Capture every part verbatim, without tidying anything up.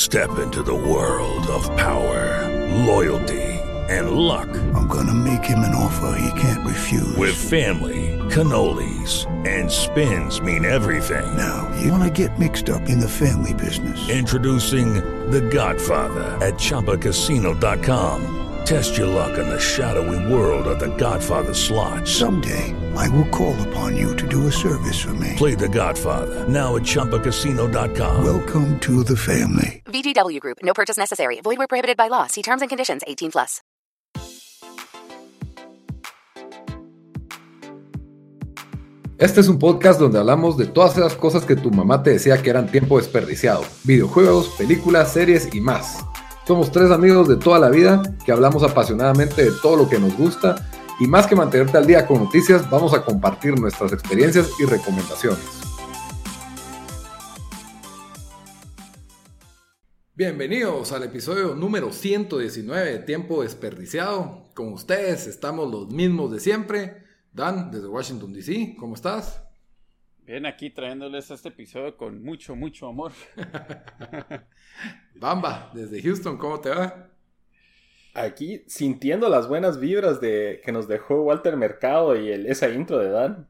Step into the world of power, loyalty, and luck. I'm gonna make him an offer he can't refuse. With family, cannolis, and spins mean everything. Now, you wanna get mixed up in the family business. Introducing The Godfather at Chumba Casino dot com. Test your luck in the shadowy world of The Godfather slot. Someday, I will call upon you to do a service for me. Play The Godfather, now at Chumba Casino dot com. Welcome to the family. V G W Group. No purchase necessary. Void where prohibited by law. See terms and conditions. eighteen plus. Este es un podcast donde hablamos de todas esas cosas que tu mamá te decía que eran tiempo desperdiciado. Videojuegos, películas, series y más. Somos tres amigos de toda la vida que hablamos apasionadamente de todo lo que nos gusta y más que mantenerte al día con noticias, vamos a compartir nuestras experiencias y recomendaciones. Bienvenidos al episodio número ciento diecinueve de Tiempo Desperdiciado. Con ustedes estamos los mismos de siempre. Dan, desde Washington, D C, ¿cómo estás? Bien, aquí trayéndoles este episodio con mucho, mucho amor. Bamba, desde Houston, ¿cómo te va? Aquí sintiendo las buenas vibras de que nos dejó Walter Mercado y el, esa intro de Dan.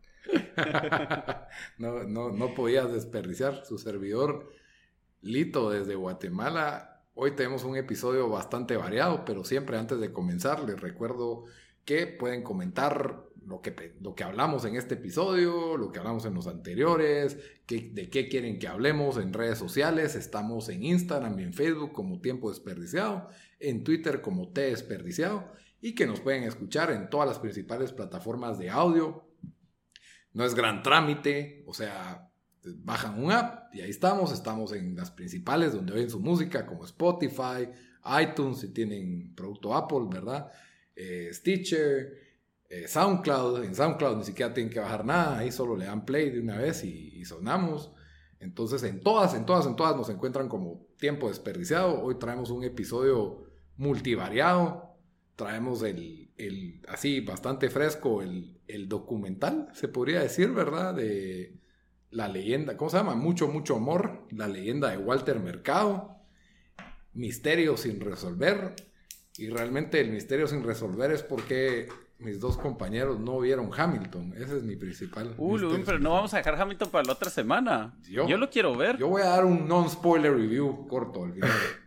no, no, no podías desperdiciar. Su servidor Lito desde Guatemala. Hoy tenemos un episodio bastante variado, pero siempre antes de comenzar les recuerdo que pueden comentar lo que, lo que hablamos en este episodio, lo que hablamos en los anteriores, que, de qué quieren que hablemos en redes sociales. Estamos en Instagram y en Facebook como Tiempo Desperdiciado, en Twitter como T Desperdiciado, y que nos pueden escuchar en todas las principales plataformas de audio. No es gran trámite, o sea, bajan un app y ahí estamos. Estamos en las principales donde oyen su música, como Spotify, iTunes, si tienen producto Apple, ¿verdad? Eh, Stitcher, eh, SoundCloud. En SoundCloud ni siquiera tienen que bajar nada, ahí solo le dan play de una vez y, y sonamos. Entonces en todas, en todas, en todas nos encuentran como Tiempo Desperdiciado. Hoy traemos un episodio multivariado, traemos el, el así bastante fresco, el, el documental, se podría decir, ¿verdad? De la leyenda, ¿cómo se llama? Mucho, mucho amor, la leyenda de Walter Mercado, Misterio sin resolver. Y realmente el misterio sin resolver es porque mis dos compañeros no vieron Hamilton. Ese es mi principal Uh, Lubin, pero no vamos a dejar Hamilton para la otra semana. Yo, yo lo quiero ver. Yo voy a dar un non-spoiler review corto al final.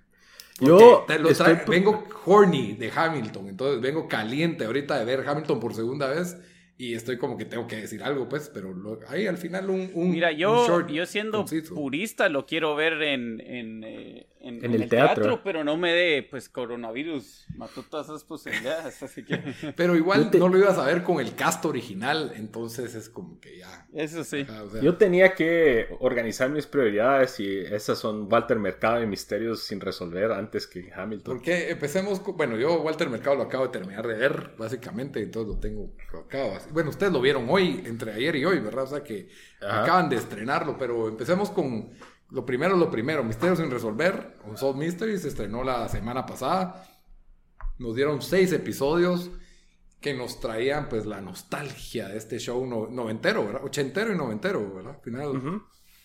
Yo te lo trae, estoy... vengo horny de Hamilton, entonces vengo caliente ahorita de ver Hamilton por segunda vez. Y estoy como que tengo que decir algo, pues, pero lo, ahí al final un, un Mira, yo, un short yo siendo conciso. purista lo quiero ver en, en, eh, en, en, en el, el teatro. teatro, pero no me dé, pues, coronavirus. Mató todas esas posibilidades, así que... Pero igual te... no lo ibas a ver con el cast original, entonces es como que ya... Eso sí. Ajá, o sea, Yo tenía que organizar mis prioridades y esas son Walter Mercado y Misterios sin resolver antes que Hamilton. Porque empecemos con, bueno, yo Walter Mercado lo acabo de terminar de ver, básicamente, entonces lo tengo, lo acabo así. Bueno, ustedes lo vieron hoy, entre ayer y hoy, ¿verdad? O sea que Ajá. acaban de estrenarlo, pero empecemos con lo primero, lo primero, Misterios sin resolver, Unsolved Mysteries, se estrenó la semana pasada, nos dieron seis episodios que nos traían pues la nostalgia de este show no, noventero, ¿verdad? Ochentero y noventero, ¿verdad? Al final... Uh-huh.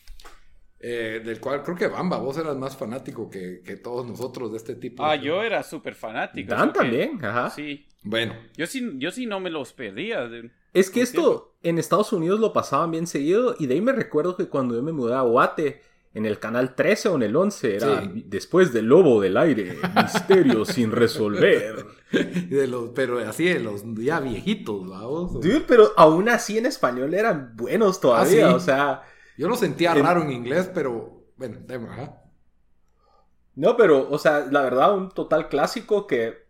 Eh, del cual creo que Bamba, vos eras más fanático que, que todos nosotros de este tipo. Ah, de yo era súper fanático. Dan también, que, ajá. Sí. Bueno. Yo sí, yo sí no me los perdía. De, es que esto tiempo. En Estados Unidos lo pasaban bien seguido y de ahí me recuerdo que cuando yo me mudé a Guate, en el canal trece o en el once, era sí. Después del Lobo del Aire, Misterio sin resolver. De los, pero así de los ya viejitos, ¿vamos? Dude, pero aún así en español eran buenos todavía, ah, ¿sí? O sea... Yo lo sentía el... raro en inglés, pero bueno, ajá. No, pero, o sea, la verdad, un total clásico que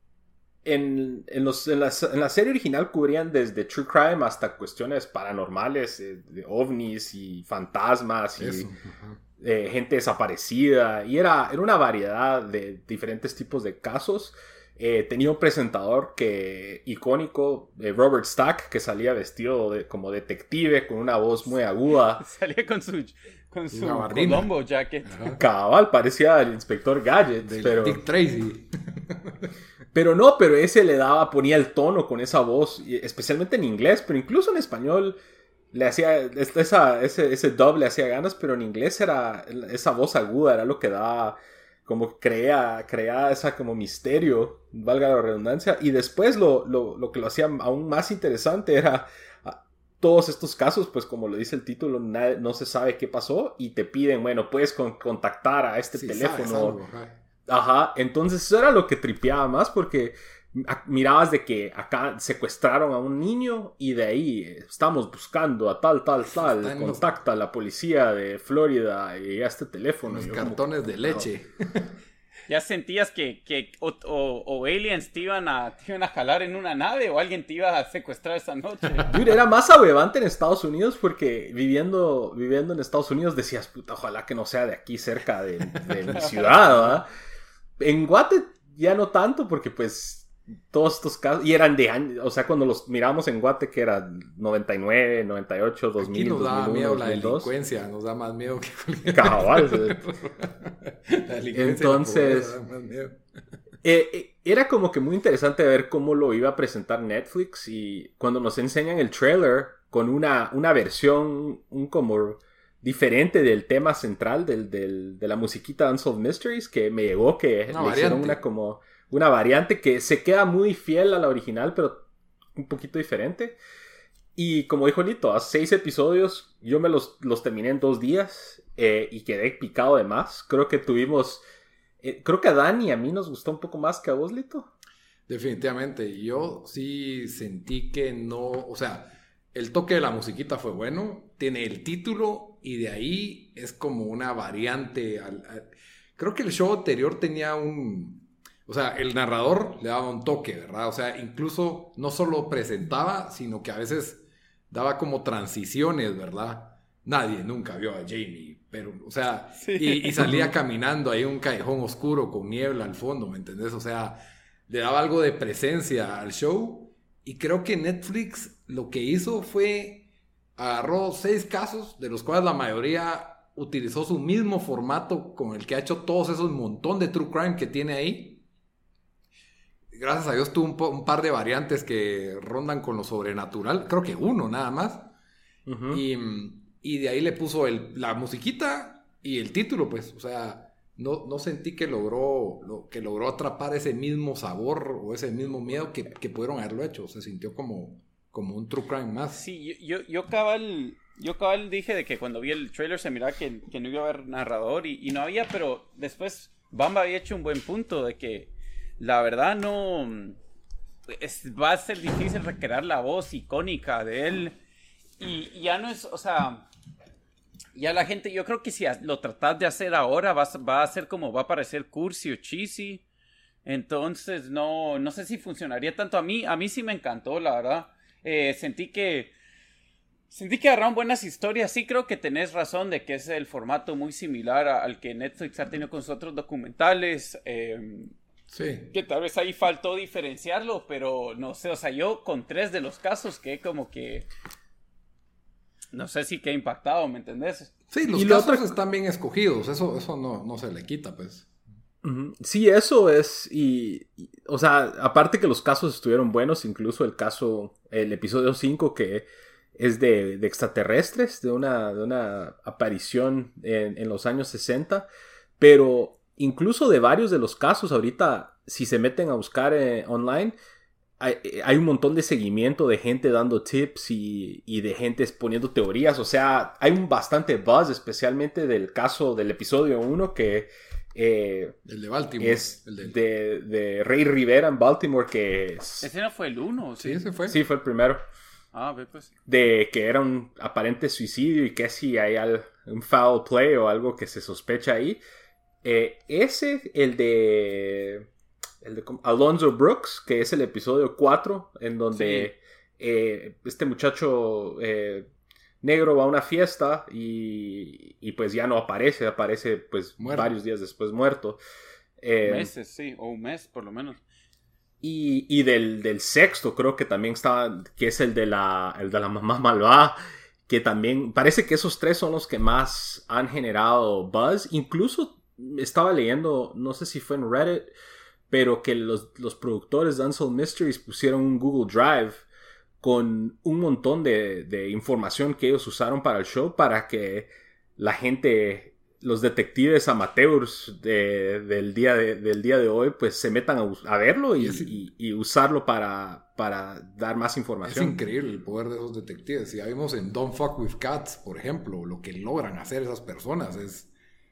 en, en, los, en, la, en la serie original cubrían desde true crime hasta cuestiones paranormales, eh, de ovnis y fantasmas y eh, gente desaparecida. Y era, era una variedad de diferentes tipos de casos. Eh, tenía un presentador que icónico, eh, Robert Stack, que salía vestido de, como detective con una voz muy aguda. Salía con su con su Colombo jacket. Ajá. Cabal, parecía el inspector Gadget, Del pero Dick Tracy. Pero no, pero ese le daba, ponía el tono con esa voz, especialmente en inglés, pero incluso en español le hacía esa, ese, ese dub le hacía ganas, pero en inglés era esa voz aguda, era lo que daba como crea, crea esa como misterio, valga la redundancia, y después lo, lo, lo que lo hacía aún más interesante era todos estos casos, pues como lo dice el título, no, no se sabe qué pasó y te piden, bueno, puedes con, contactar a este sí, teléfono. Algo, ajá, entonces eso era lo que tripeaba más porque mirabas de que acá secuestraron a un niño y de ahí estamos buscando a tal, tal, tal, contacta a la policía de Florida y a este teléfono. Los cartones como, de leche. ¿Ya sentías que, que o, o, o aliens te iban, a, te iban a jalar en una nave o alguien te iba a secuestrar esa noche? Dude, era más ahuevante en Estados Unidos porque viviendo, viviendo en Estados Unidos decías, puta, ojalá que no sea de aquí cerca de, de mi ciudad, ¿verdad? En Guate ya no tanto porque pues todos estos casos, y eran de años, o sea, cuando los miramos en Guate que era noventa y nueve, noventa y ocho, dos mil, aquí nos da miedo la delincuencia, nos da más miedo que cabal. La entonces la más miedo. Eh, eh, era como que muy interesante ver cómo lo iba a presentar Netflix y cuando nos enseñan el trailer con una, una versión un como diferente del tema central del, del, de la musiquita Unsolved Mysteries que me llegó que una le variante. hicieron una como una variante que se queda muy fiel a la original, pero un poquito diferente. Y como dijo Lito, hace seis episodios, yo me los, los terminé en dos días eh, y quedé picado de más. Creo que tuvimos... Eh, creo que a Dani y a mí nos gustó un poco más que a vos, Lito. Definitivamente. Yo sí sentí que no... O sea, el toque de la musiquita fue bueno. Tiene el título y de ahí es como una variante. Al, al... Creo que el show anterior tenía un... O sea, el narrador le daba un toque, ¿verdad? O sea, incluso no solo presentaba, sino que a veces daba como transiciones, ¿verdad? Nadie nunca vio a Jamie, pero, o sea, sí. y, y salía caminando ahí en un callejón oscuro con niebla al fondo, ¿me entendés? O sea, le daba algo de presencia al show. Y creo que Netflix lo que hizo fue agarró seis casos, de los cuales la mayoría utilizó su mismo formato con el que ha hecho todos esos montón de true crime que tiene ahí. Gracias a Dios tuvo un, po- un par de variantes que rondan con lo sobrenatural. Creo que uno nada más. Uh-huh. Y, y de ahí le puso el, la musiquita y el título, pues. O sea, no, no sentí que logró, lo, que logró atrapar ese mismo sabor o ese mismo miedo que, que pudieron haberlo hecho. Se sintió como, como un true crime más. Sí, yo, yo, yo cabal... Yo cabal dije de que cuando vi el trailer se miraba que, que no iba a haber narrador y, y no había, pero después Bamba había hecho un buen punto de que la verdad no... Es, va a ser difícil recrear la voz icónica de él. Y, y ya no es... O sea... Ya la gente... Yo creo que si lo tratas de hacer ahora va, va a ser como... Va a parecer cursi o cheesy. Entonces no... No sé si funcionaría tanto. A mí, a mí sí me encantó, la verdad. Eh, sentí que... Sentí que agarraron buenas historias. Sí creo que tenés razón de que es el formato muy similar a, al que Netflix ha tenido con sus otros documentales. Eh... Sí. Que tal vez ahí faltó diferenciarlo, pero no sé, o sea, yo con tres de los casos que como que no sé si quedé impactado, ¿me entendés? Sí, los y casos otro... están bien escogidos, eso, eso no, no se le quita, pues. Uh-huh. Sí, eso es, y, y, o sea, aparte que los casos estuvieron buenos, incluso el caso, el episodio cinco que es de, de extraterrestres, de una, de una aparición en, en los años sesenta, pero incluso de varios de los casos ahorita, si se meten a buscar eh, online, hay, hay un montón de seguimiento de gente dando tips y, y de gente poniendo teorías. O sea, hay un bastante buzz, especialmente del caso del episodio uno que eh, el de Baltimore. Es el de... De, de Ray Rivera en Baltimore, que es... ¿Ese no fue el uno? Sí, ese fue. Sí, fue el primero. Ah, pues. De que era un aparente suicidio y que si hay al, un foul play o algo que se sospecha ahí. Eh, ese, el de, el de Alonzo Brooks, que es el episodio cuatro, en donde sí. eh, este muchacho eh, negro va a una fiesta y, y pues ya no aparece, aparece pues muerto. Varios días después muerto. Eh, Meses, sí, o un mes por lo menos. Y, y del, del sexto creo que también estaba, que es el de la, el de la mamá malvada, que también parece que esos tres son los que más han generado buzz. Incluso estaba leyendo, no sé si fue en Reddit, pero que los, los productores de Unsolved Mysteries pusieron un Google Drive con un montón de, de información que ellos usaron para el show para que la gente los detectives amateurs de, del, día de, del día de hoy pues se metan a, a verlo y, y, y usarlo para, para dar más información. Es increíble el poder de esos detectives. Ya vimos en Don't Fuck With Cats, por ejemplo, lo que logran hacer esas personas es,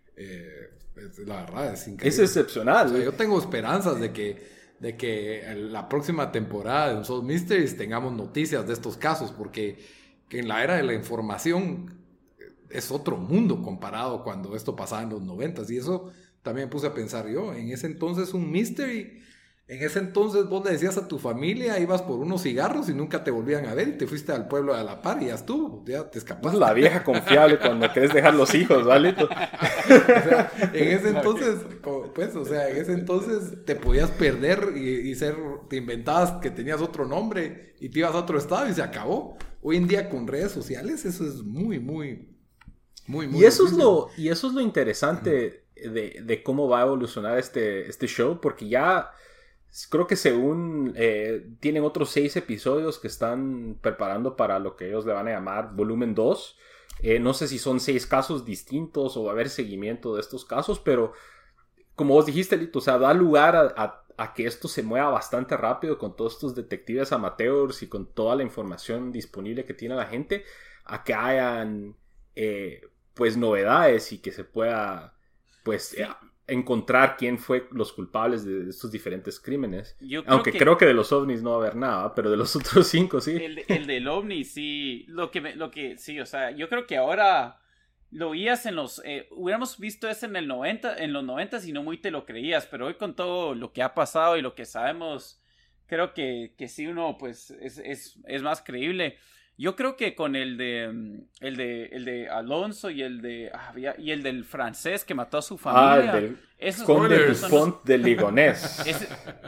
eh, es la verdad, es increíble. Es excepcional. O sea, yo tengo esperanzas de que, de que la próxima temporada de Unsolved Mysteries tengamos noticias de estos casos, porque que en la era de la información es otro mundo comparado cuando esto pasaba en los noventas. Y eso también puse a pensar yo. En ese entonces un mystery, en ese entonces vos le decías a tu familia, ibas por unos cigarros y nunca te volvían a ver y te fuiste al pueblo de la par y ya estuvo, ya te escapaste. La vieja confiable cuando querés dejar los hijos, ¿vale? O sea, en ese entonces, pues, o sea, en ese entonces te podías perder y, y ser, te inventabas que tenías otro nombre y te ibas a otro estado y se acabó. Hoy en día con redes sociales eso es muy, muy... Muy, muy y, eso es difícil. lo, y eso es lo interesante de, de cómo va a evolucionar este, este show, porque ya creo que según eh, tienen otros seis episodios que están preparando para lo que ellos le van a llamar volumen dos. Eh, no sé si son seis casos distintos o va a haber seguimiento de estos casos, pero como vos dijiste, Lito, o sea, da lugar a, a, a que esto se mueva bastante rápido con todos estos detectives amateurs y con toda la información disponible que tiene la gente, a que hayan... Eh, pues novedades y que se pueda pues sí. eh, encontrar quién fue los culpables de estos diferentes crímenes. Yo creo Aunque que, creo que de los ovnis no va a haber nada, pero de los otros cinco sí. El, el del ovni sí, lo que, me, lo que sí, o sea, yo creo que ahora lo oías en los, eh, hubiéramos visto eso en el noventa, en los noventas y no muy te lo creías, pero hoy con todo lo que ha pasado y lo que sabemos, creo que, que sí uno pues es, es, es más creíble. Yo creo que con el de el de el de Alonso y el de ah, y el del francés que mató a su familia. Ah, el del esos Conde Dupont los... de Ligonnès. Ese...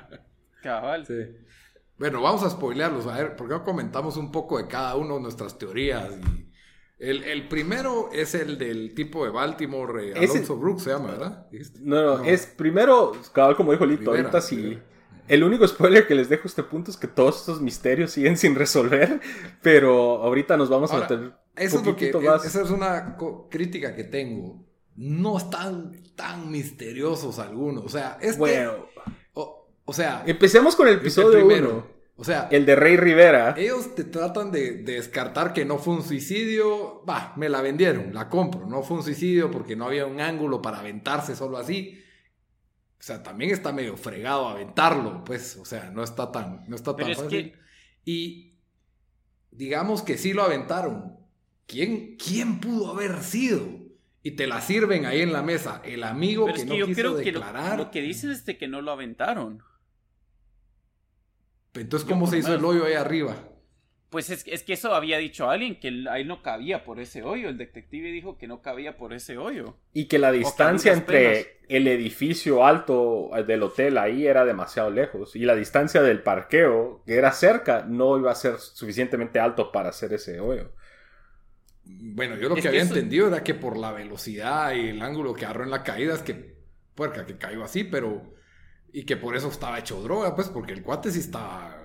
Cabal. Sí. Bueno, vamos a spoilearlos, a ver, porque comentamos un poco de cada uno de nuestras teorías. Y el, el primero es el del tipo de Baltimore, eh, Alonso Ese... Brooks se llama, ¿verdad? No, no, no, es primero, cabal, como dijo Lito, Rivera, ahorita sí. Rivera. El único spoiler que les dejo a este punto es que todos estos misterios siguen sin resolver, pero ahorita nos vamos Ahora, a meter eso un poquito es lo que, más. Esa es una crítica que tengo. No están tan misteriosos algunos. O sea, este... Bueno. O, o sea... Empecemos con el episodio uno. O sea... El de Rey Rivera. Ellos te tratan de, de descartar que no fue un suicidio. Va, me la vendieron, la compro. No fue un suicidio porque no había un ángulo para aventarse solo así. O sea, también está medio fregado aventarlo, pues, o sea, no está tan, no está tan fácil. Que... Y digamos que sí lo aventaron. ¿Quién, ¿Quién pudo haber sido? Y te la sirven ahí en la mesa. El amigo Pero que, es que no yo quiso creo declarar. Que lo, lo que dicen es de que no lo aventaron. Entonces, ¿cómo se hizo el hoyo ahí arriba? Pues es, es que eso había dicho alguien, que ahí no cabía por ese hoyo. El detective dijo que no cabía por ese hoyo. Y que la distancia entre penas. el edificio alto del hotel ahí era demasiado lejos. Y la distancia del parqueo, que era cerca, no iba a ser suficientemente alto para hacer ese hoyo. Bueno, yo lo es que que había eso... entendido era que por la velocidad y el ángulo que agarró en la caída es que, puerca, que cayó así, pero... Y que por eso estaba hecho droga, pues, porque el cuate sí estaba...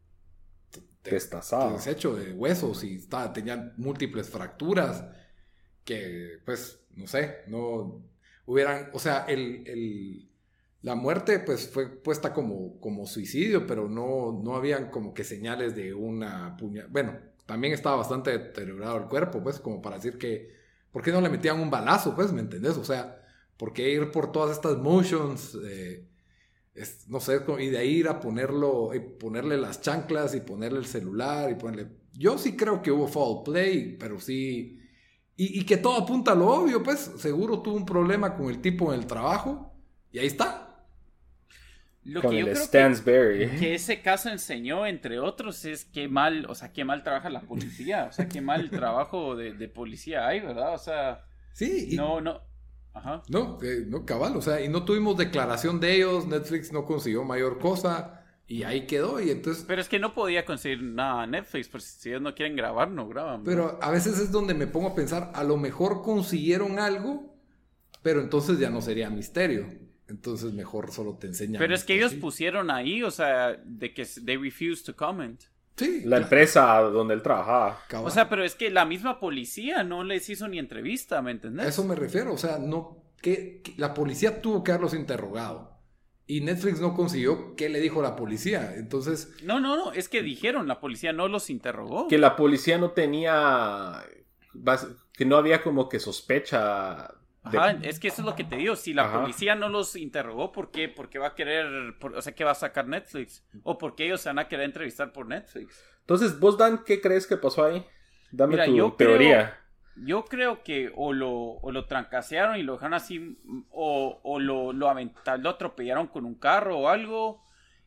destazado, deshecho de huesos y estaba, tenía múltiples fracturas que pues no sé, no hubieran, o sea, el, el la muerte pues fue puesta como, como suicidio, pero no, no habían como que señales de una puñalada. Bueno, también estaba bastante deteriorado el cuerpo, pues, como para decir que ¿por qué no le metían un balazo? Pues, ¿me entendés? O sea, ¿por qué ir por todas estas motions? Eh, Es, no sé, y de ahí ir a ponerlo, y ponerle las chanclas y ponerle el celular y ponerle... Yo sí creo que hubo foul play, pero sí... Y, y que todo apunta a lo obvio, pues. Seguro tuvo un problema con el tipo en el trabajo y ahí está. Lo con que yo el creo Stansberry. que, que ese caso enseñó, entre otros, es qué mal, o sea, qué mal trabaja la policía. O sea, qué mal trabajo de, de policía hay, ¿verdad? O sea... Sí. Y... No, no... Ajá. No, eh, no, cabal, o sea, y no tuvimos declaración de ellos, Netflix no consiguió mayor cosa y ahí quedó y entonces... Pero es que no podía conseguir nada a Netflix, porque si ellos no quieren grabar, no graban. Pero a veces es donde me pongo a pensar, a lo mejor consiguieron algo, pero entonces ya no sería misterio, entonces mejor solo te enseñan. Pero es que ellos sí. pusieron ahí, o sea, de que they refuse to comment. Sí. La claro. empresa donde él trabajaba. Cabal. O sea, pero es que la misma policía no les hizo ni entrevista, ¿me entendés? A eso me refiero, o sea, no, que, que la policía tuvo que haberlos interrogado y Netflix no consiguió qué le dijo la policía, entonces... No, no, no, es que dijeron, la policía no los interrogó. Que la policía no tenía... Que no había como que sospecha... De... Ajá, es que eso es lo que te digo, si la Ajá. policía no los interrogó, ¿por qué? ¿Por qué va a querer, por, o sea, qué va a sacar Netflix? ¿O por qué ellos se van a querer entrevistar por Netflix? Entonces, vos, Dan, ¿qué crees que pasó ahí? Dame Mira, tu yo teoría. Creo, yo creo que o lo, o lo trancasearon y lo dejaron así, o, o lo, lo, aventaron, lo atropellaron con un carro o algo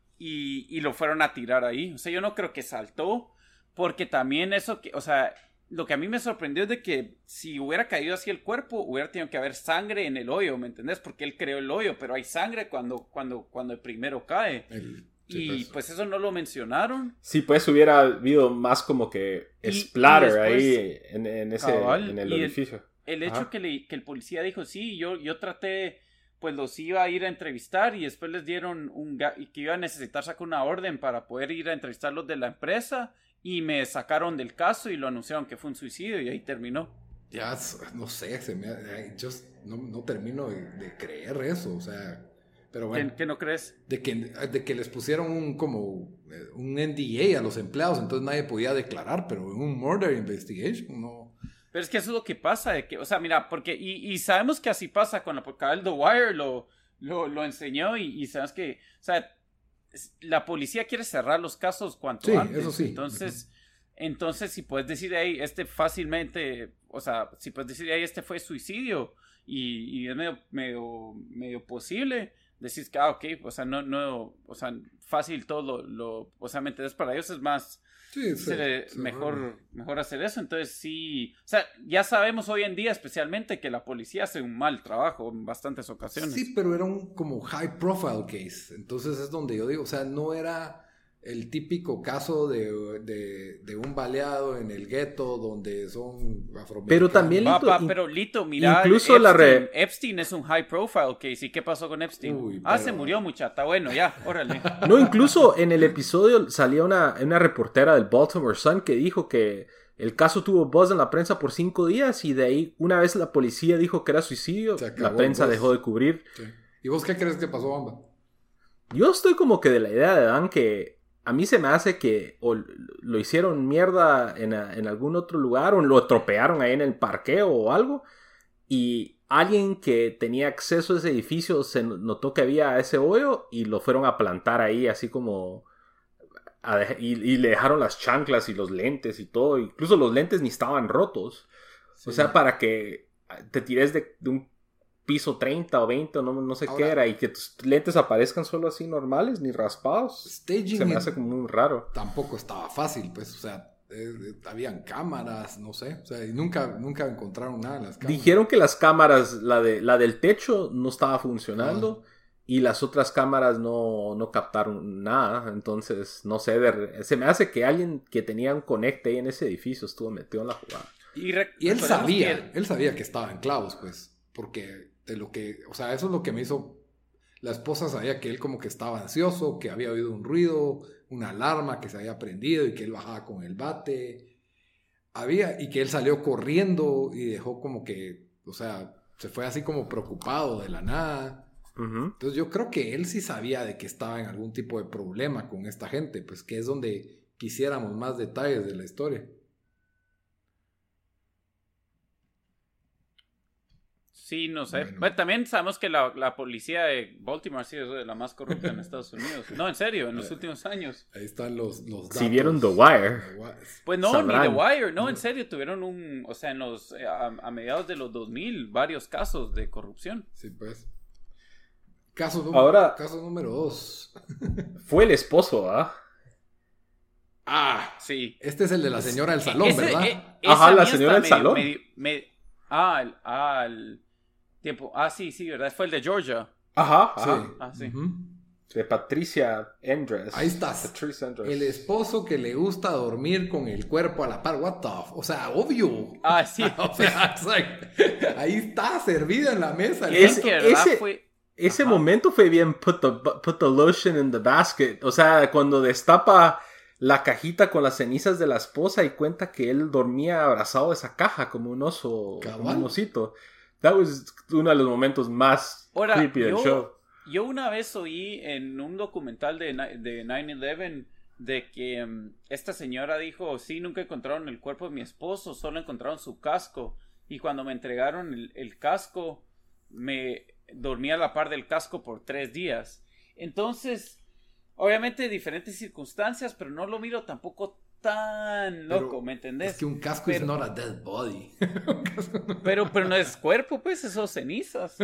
y, y lo fueron a tirar ahí. O sea, yo no creo que saltó, porque también eso que, o sea... Lo que a mí me sorprendió es de que si hubiera caído así el cuerpo, hubiera tenido que haber sangre en el hoyo, ¿me entendés? Porque él creó el hoyo, pero hay sangre cuando, cuando, cuando el primero cae. El, y pues. pues eso no lo mencionaron. Sí, pues hubiera habido más como que Y- splatter y después- ahí en, en ese Cabal, en el y el- edificio. El hecho Ajá. que, le, que el policía dijo, sí, yo, yo traté, pues los iba a ir a entrevistar y después les dieron un ga- y que iba a necesitar sacar una orden para poder ir a entrevistarlos de la empresa y me sacaron del caso y lo anunciaron que fue un suicidio y ahí terminó. Ya, no sé, se me, yo no, no termino de, de creer eso, o sea, pero bueno, ¿Qué, qué no crees? de que, de que les pusieron un como eh, un N D A a los empleados, entonces nadie podía declarar, pero en un murder investigation, no. Pero es que eso es lo que pasa, de que, o sea, mira, porque, y, y sabemos que así pasa con la, porque el The Wire lo, lo, lo enseñó y, y sabemos que, o sea, la policía quiere cerrar los casos cuanto Sí, antes. eso sí. Entonces, entonces, si puedes decir ahí, este fácilmente, o sea, si puedes decir ahí, este fue suicidio y, y es medio, medio, medio posible, decís que, ah, ok, o sea, no, no, o sea, fácil todo lo, lo o sea, ¿me entiendes? Para ellos es más... Sí, sí, Se- sí, mejor, mejor hacer eso. Entonces sí, o sea, ya sabemos hoy en día especialmente que la policía hace un mal trabajo en bastantes ocasiones. Sí, pero era un como high profile case. Entonces es donde yo digo, o sea, no era el típico caso de, de, de un baleado en el gueto donde son afroamericanos. Pero también Va, Lito, va, in- pero Lito, mira, incluso Epstein, la re- Epstein es un high profile case. ¿Y qué pasó con Epstein? Uy, Ah, pero- se murió, muchacha. Bueno, ya, órale. No, incluso en el episodio salía una, una reportera del Baltimore Sun que dijo que el caso tuvo buzz en la prensa por cinco días y de ahí, una vez la policía dijo que era suicidio, Se acabó la prensa el buzz. dejó de cubrir. Sí. ¿Y vos qué crees que pasó, Bamba? Yo estoy como que de la idea de Dan que a mí se me hace que o lo hicieron mierda en, en algún otro lugar o lo atropellaron ahí en el parqueo o algo y alguien que tenía acceso a ese edificio se notó que había ese hoyo y lo fueron a plantar ahí así como a dej- y, y le dejaron las chanclas y los lentes y todo, incluso los lentes ni estaban rotos. Sí. O sea, para que te tires de, de un piso treinta o veinte o no, no sé Ahora- qué era y que tus lentes aparezcan solo así normales, ni raspados. Staging Se me en- hace como muy raro. tampoco estaba fácil, pues, o sea, eh, eh, habían cámaras, no sé, o sea, y nunca, nunca encontraron nada en las cámaras. Dijeron que las cámaras, la, de, la del techo no estaba funcionando y las otras cámaras no, no captaron nada. Entonces, no sé, de- se me hace que alguien que tenía un conecte ahí en ese edificio estuvo metido en la jugada. Y, re- Y él recordemos sabía, que- él sabía que estaba en clavos, pues, porque de lo que, o sea, eso es lo que me hizo, la esposa sabía que él como que estaba ansioso, que había oído un ruido, una alarma que se había prendido y que él bajaba con el bate, había, y que él salió corriendo y dejó como que, o sea, se fue así como preocupado de la nada. Ujú. Entonces yo creo que él sí sabía de que estaba en algún tipo de problema con esta gente, pues que es donde quisiéramos más detalles de la historia. Sí, no sé. Bueno. Bueno, también sabemos que la, la policía de Baltimore ha sido de la más corrupta en Estados Unidos. No, en serio, en los últimos años. Ahí están los, los datos. Si vieron The Wire. The Wire. Pues no, Sabrán. ni The Wire, no, en serio, tuvieron un, o sea, en los, eh, a, a mediados de los dos mil, varios casos de corrupción. Sí, pues. Caso, nú- Ahora- caso número dos. Fue el esposo, ¿ah? Ah, Sí. este es el de la señora del salón, Ese- ¿verdad? eh, Ajá, esa la mía señora está del medio- salón. medio- me- ah, el, ah, el tiempo. Ah, sí, sí, ¿verdad? Fue el de Georgia. Ajá, Sí. ajá. Ah, sí. Ujú. De Patricia Endres. Ahí estás. Patricia Endres. El esposo que le gusta dormir con el cuerpo a la par. What the f- O sea, obvio. Ah, sí. O sea, it's like, ahí está, servida en la mesa. Es Ese- que, ¿verdad? ese- Fue... Ese Ajá. momento fue bien put the, put the lotion in the basket. O sea, cuando destapa la cajita con las cenizas de la esposa y cuenta que él dormía abrazado a esa caja como un oso, como un osito. That was uno de los momentos más Ahora, creepy del yo, show. Yo una vez oí en un documental de, de nueve once de que um, esta señora dijo, sí, nunca encontraron el cuerpo de mi esposo, solo encontraron su casco. Y cuando me entregaron el, el casco, me dormí a la par del casco por tres días. Entonces, obviamente diferentes circunstancias, pero no lo miro tampoco tan loco, pero ¿me entendés? Es que un casco pero, es not a dead body. pero, pero no es cuerpo, pues, esos cenizas.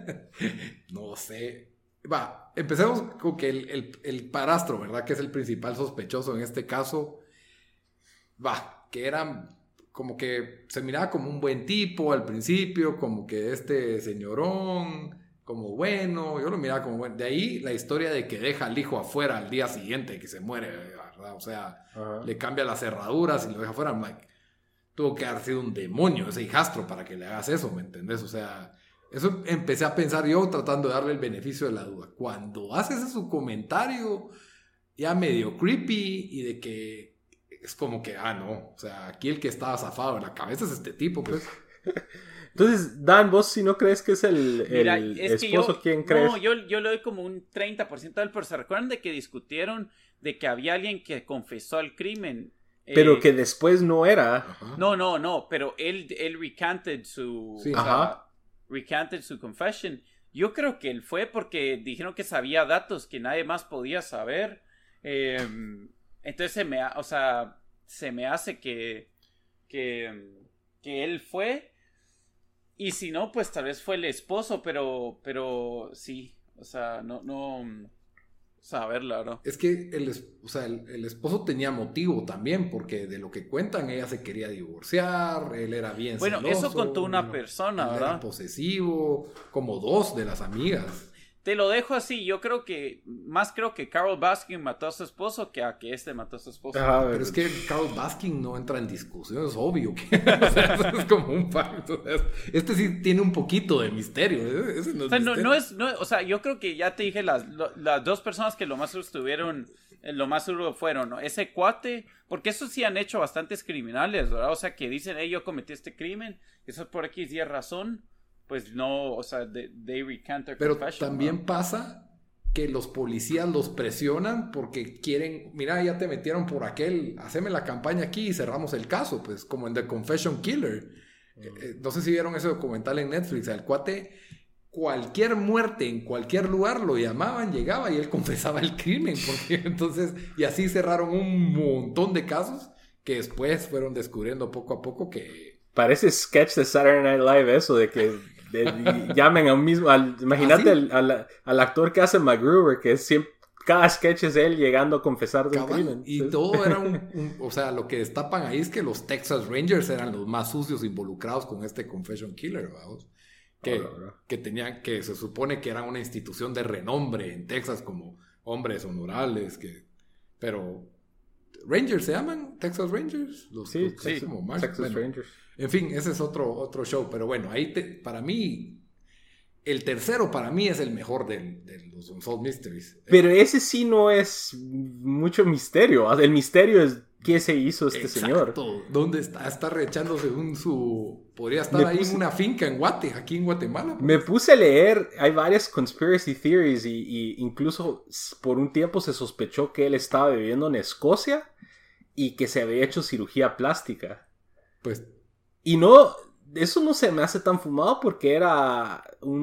No sé. Va, empecemos con que el, el, el padrastro, ¿verdad? Que es el principal sospechoso en este caso. Va, que era como que se miraba como un buen tipo al principio, como que este señorón, como bueno, yo lo miraba como bueno. De ahí la historia de que deja al hijo afuera al día siguiente, que se muere, ¿verdad? O sea, uh-huh. le cambia las cerraduras y lo deja afuera. I'm like, tuvo que haber sido un demonio ese hijastro para que le hagas eso, ¿me entendés? O sea, eso empecé a pensar yo tratando de darle el beneficio de la duda. Cuando haces ese su comentario ya medio creepy y de que es como que, ah, no, o sea, aquí el que estaba zafado en la cabeza es este tipo, pues. Entonces, Dan, vos si no crees que es el, el Mira, es esposo, yo, ¿quién crees? No, yo, yo le doy como un treinta por ciento del, pero se recuerdan de que discutieron de que había alguien que confesó el crimen. Pero eh, que después no era. Ajá. No, no, no, pero él, él recanted su... Sí. O sea, Ajá. recanted su confession. Yo creo que él fue porque dijeron que sabía datos que nadie más podía saber. Eh, entonces se me, o sea, se me hace que, que, que él fue. Y si no, pues tal vez fue el esposo, pero, pero sí, o sea, no, no saberla, ¿no? Es que el, o sea, el, el esposo tenía motivo también, porque de lo que cuentan, ella se quería divorciar, él era bien Bueno, celoso, eso contó una ¿no? persona, él ¿verdad? Era posesivo, como dos de las amigas. Te lo dejo así, yo creo que, más creo que Carol Baskin mató a su esposo que a que este mató a su esposo. Ah, pero es que Carol Baskin no entra en discusión, es obvio que o sea, eso es como un facto. Este sí tiene un poquito de misterio. Ese no es, o sea, no, misterio. No es no, o sea, yo creo que ya te dije, las, las dos personas que lo más seguro estuvieron, lo más seguro fueron, ¿no? Ese cuate, porque eso sí han hecho bastantes criminales, ¿verdad? O sea, que dicen, hey, yo cometí este crimen, eso es por X y razón. Pues no, o sea, they, they recant their Pero confession, también ¿no? pasa que los policías los presionan porque quieren, mira, ya te metieron por aquel, haceme la campaña aquí y cerramos el caso, pues como en The Confession Killer. Uh-huh. Eh, no sé si vieron ese documental en Netflix, al cuate, cualquier muerte en cualquier lugar lo llamaban, llegaba y él confesaba el crimen, porque entonces, y así cerraron un montón de casos que después fueron descubriendo poco a poco que... Parece sketch de Saturday Night Live eso, de que de, llamen a un mismo, al, imagínate ¿Ah, sí? al, al, al actor que hace MacGruber, que es siempre, cada sketch es él llegando a confesar de un crimen. Y ¿sí? Todo era un, un, o sea, lo que destapan ahí es que los Texas Rangers eran los más sucios involucrados con este Confession Killer, vamos. Que, oh, no, no. que tenían, que se supone que eran una institución de renombre en Texas como hombres honorables, que, pero Rangers se llaman Texas Rangers, los, sí, los sí, March, Texas bueno, Rangers. En fin, ese es otro, otro show, pero bueno, ahí te, para mí, el tercero para mí es el mejor de, de los Unsolved Mysteries. Pero ese sí no es mucho misterio, el misterio es qué se hizo este Exacto. señor. ¿Dónde está? Está rechándose un su... Podría estar me ahí puse... en una finca en Guate, aquí en Guatemala. Pues. Me puse a leer, hay varias conspiracy theories y, y incluso por un tiempo se sospechó que él estaba viviendo en Escocia y que se había hecho cirugía plástica. Pues... Y no, eso no se me hace tan fumado porque era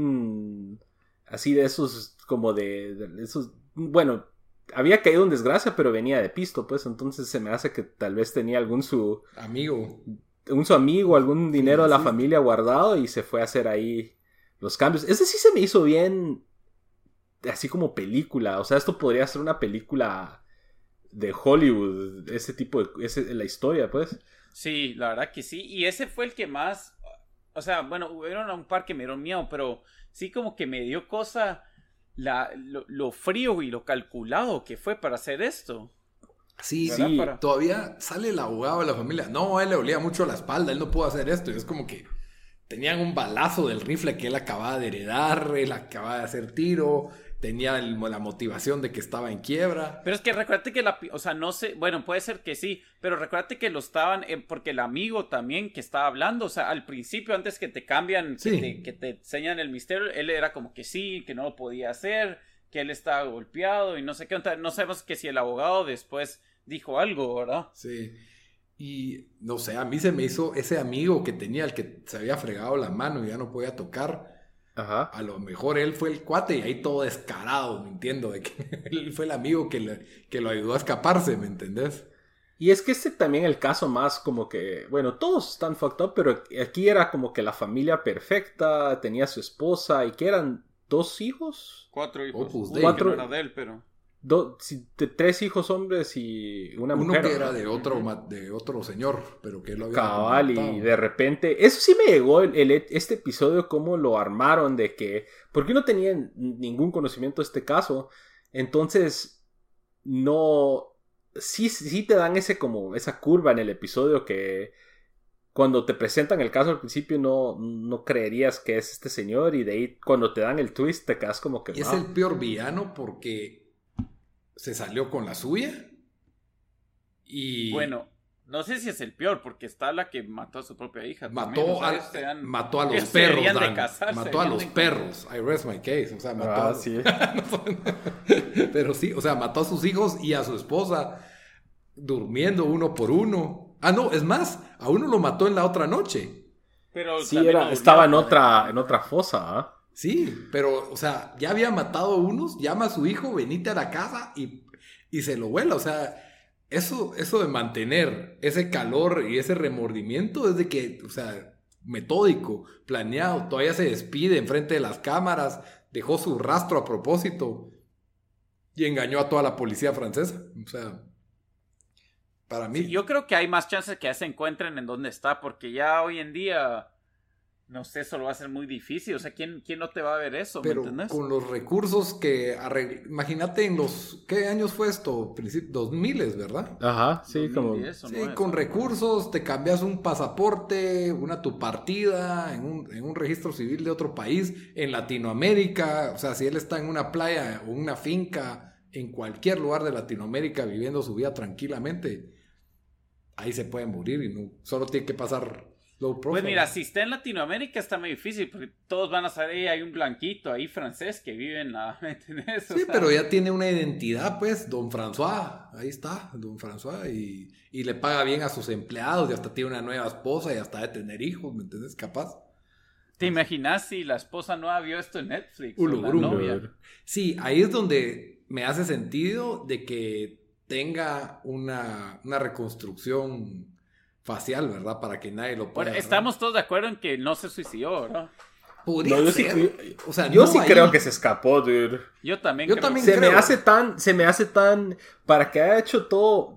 un, así de esos, como de, de esos, bueno, había caído en desgracia, pero venía de pisto, pues, entonces se me hace que tal vez tenía algún su... Amigo. Un su amigo, algún dinero sí, de la sí. familia guardado y se fue a hacer ahí los cambios. Ese sí se me hizo bien, así como película, o sea, esto podría ser una película de Hollywood, ese tipo de, ese, la historia, pues. Sí, la verdad que sí. Y ese fue el que más... O sea, bueno, hubieron un par que me dieron miedo, pero sí como que me dio cosa la, lo, lo frío y lo calculado que fue para hacer esto. Sí, sí. Para... Todavía sale el abogado de la familia. No, a él le olía mucho la espalda, él no pudo hacer esto. Y es como que tenían un balazo del rifle que él acababa de heredar, él acababa de hacer tiro... tenía el, la motivación de que estaba en quiebra. Pero es que recuérdate que la, o sea, no sé, bueno, puede ser que sí, pero recuérdate que lo estaban, eh, porque el amigo también que estaba hablando, o sea, al principio, antes que te cambian, Sí. que, te, que te enseñan el misterio, él era como que sí, que no lo podía hacer, que él estaba golpeado y no sé qué, no sabemos que si el abogado después dijo algo, ¿verdad? Sí. Y no sé, a mí se me hizo ese amigo que tenía, el que se había fregado la mano y ya no podía tocar. Ajá. A lo mejor él fue el cuate y ahí todo descarado, me entiendo, de que él fue el amigo que, le, que lo ayudó a escaparse, ¿me entendés? Y es que este también el caso más como que, bueno, todos están fucked up, pero aquí era como que la familia perfecta, tenía su esposa y que eran dos hijos, Cuatro hijos. Opus Uno Dei. que no era de él, pero... do, si, de, tres hijos hombres y una Uno mujer. que ¿no? era de otro, ma- de otro señor, pero que él lo había Cabal, y matado. de repente, eso sí me llegó el, el- este episodio, cómo lo armaron de que, porque no tenían ningún conocimiento de este caso, entonces no, sí, sí te dan ese como, esa curva en el episodio que cuando te presentan el caso al principio no, no creerías que es este señor y de ahí cuando te dan el twist te quedas como que, Y es wow. el peor villano porque se salió con la suya. Y Bueno, no sé si es el peor, porque está la que mató a su propia hija. mató, también, o sea, a, ellos se dan- mató a los ellos se perros. deberían de Dan. casarse, mató a deberían los de- perros. I rest my case. O sea, mató Ah, a... sí. Pero sí, o sea, mató a sus hijos y a su esposa durmiendo uno por uno. Ah, no, es más, a uno lo mató en la otra noche. Pero Sí, también era, lo estaba en durmieron, otra, en otra fosa, ¿ah? Sí, pero, o sea, ya había matado a unos, llama a su hijo, venite a la casa y, y se lo vuela. O sea, eso, eso de mantener ese calor y ese remordimiento es de que, o sea, metódico, planeado, todavía se despide enfrente de las cámaras, dejó su rastro a propósito y engañó a toda la policía francesa. O sea, para mí... Sí, yo creo que hay más chances que ya se encuentren en donde está, porque ya hoy en día, no sé, eso lo va a ser muy difícil. O sea, ¿quién, quién no te va a ver eso? ¿Me Pero entiendes? con los recursos que arregl... Imagínate en los... ¿Qué años fue esto? Princip- dos miles, ¿verdad? Ajá, sí, como... dos mil diez o Sí, nueve, con ¿no? recursos te cambias un pasaporte, una tu partida en un, en un registro civil de otro país, en Latinoamérica. O sea, si él está en una playa o una finca en cualquier lugar de Latinoamérica viviendo su vida tranquilamente, ahí se puede morir y no, solo tiene que pasar low profile. Pues mira, si está en Latinoamérica está muy difícil, porque todos van a saber, "Hey, hay un blanquito ahí francés que vive en la... ¿Me entiendes? O Sí, sea, pero ya tiene una identidad, pues, Don François, ahí está, Don François, y, y le paga bien a sus empleados, y hasta tiene una nueva esposa, y hasta de tener hijos, ¿me entiendes? Capaz. ¿Te imaginas si la esposa no vio esto en Netflix? O la Uluguru. novia. Sí, ahí es donde me hace sentido de que tenga una, una reconstrucción facial, ¿verdad? Para que nadie lo pueda Bueno, agarrar. estamos todos de acuerdo en que no se suicidó, ¿verdad? Podría No, yo sí, ser. cre- O sea, yo no sí ahí. creo que se escapó, dude. Yo también Yo creo también que- Se creo. me hace tan, se me hace tan, para que haya hecho todo,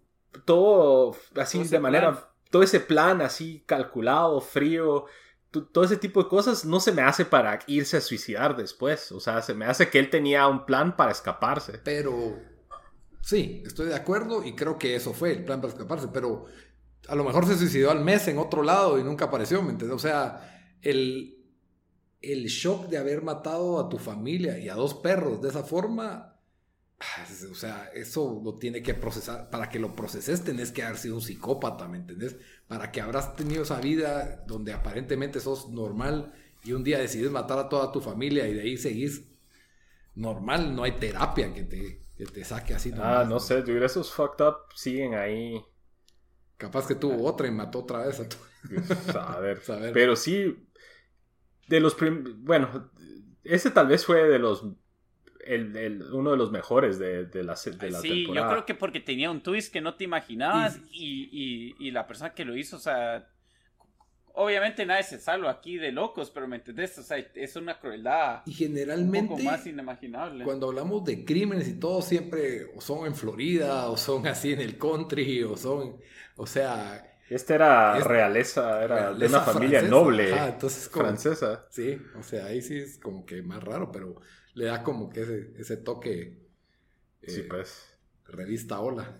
todo así Todo ese de manera, plan. todo ese plan así calculado, frío, t- todo ese tipo de cosas, no se me hace para irse a suicidar después. O sea, se me hace que él tenía un plan para escaparse. Pero sí, estoy de acuerdo y creo que eso fue el plan para escaparse, pero a lo mejor se suicidó al mes en otro lado y nunca apareció, ¿me entiendes? O sea, el, el shock de haber matado a tu familia y a dos perros de esa forma, ah, es- o sea, eso lo tiene que procesar. Para que lo proceses tenés que haber sido un psicópata, ¿me entendés? Para que habrás tenido esa vida donde aparentemente sos normal y un día decides matar a toda tu familia y de ahí seguís normal, no hay terapia que te, que te saque así. Ah, nomás, no sé, dude, esos fucked up siguen ahí. Capaz que tuvo otra y mató otra vez a tu... A ver, Saber. pero sí, de los prim- bueno, ese tal vez fue de los, el, el- uno de los mejores de, de la, se- de la Sí, temporada. yo creo que porque tenía un twist que no te imaginabas y, y, y la persona que lo hizo, o sea, obviamente nadie se salva aquí de locos, pero ¿me entendés? O sea, es una crueldad Y un generalmente, poco más inimaginable. cuando hablamos de crímenes y todo, siempre o son en Florida, o son así en el country, o son, o sea... Este era Es- realeza, era de realeza una familia francesa, noble ajá, entonces como- francesa. Sí, o sea, ahí sí es como que más raro, pero le da como que ese, ese toque... eh, Sí, pues. Revista Hola.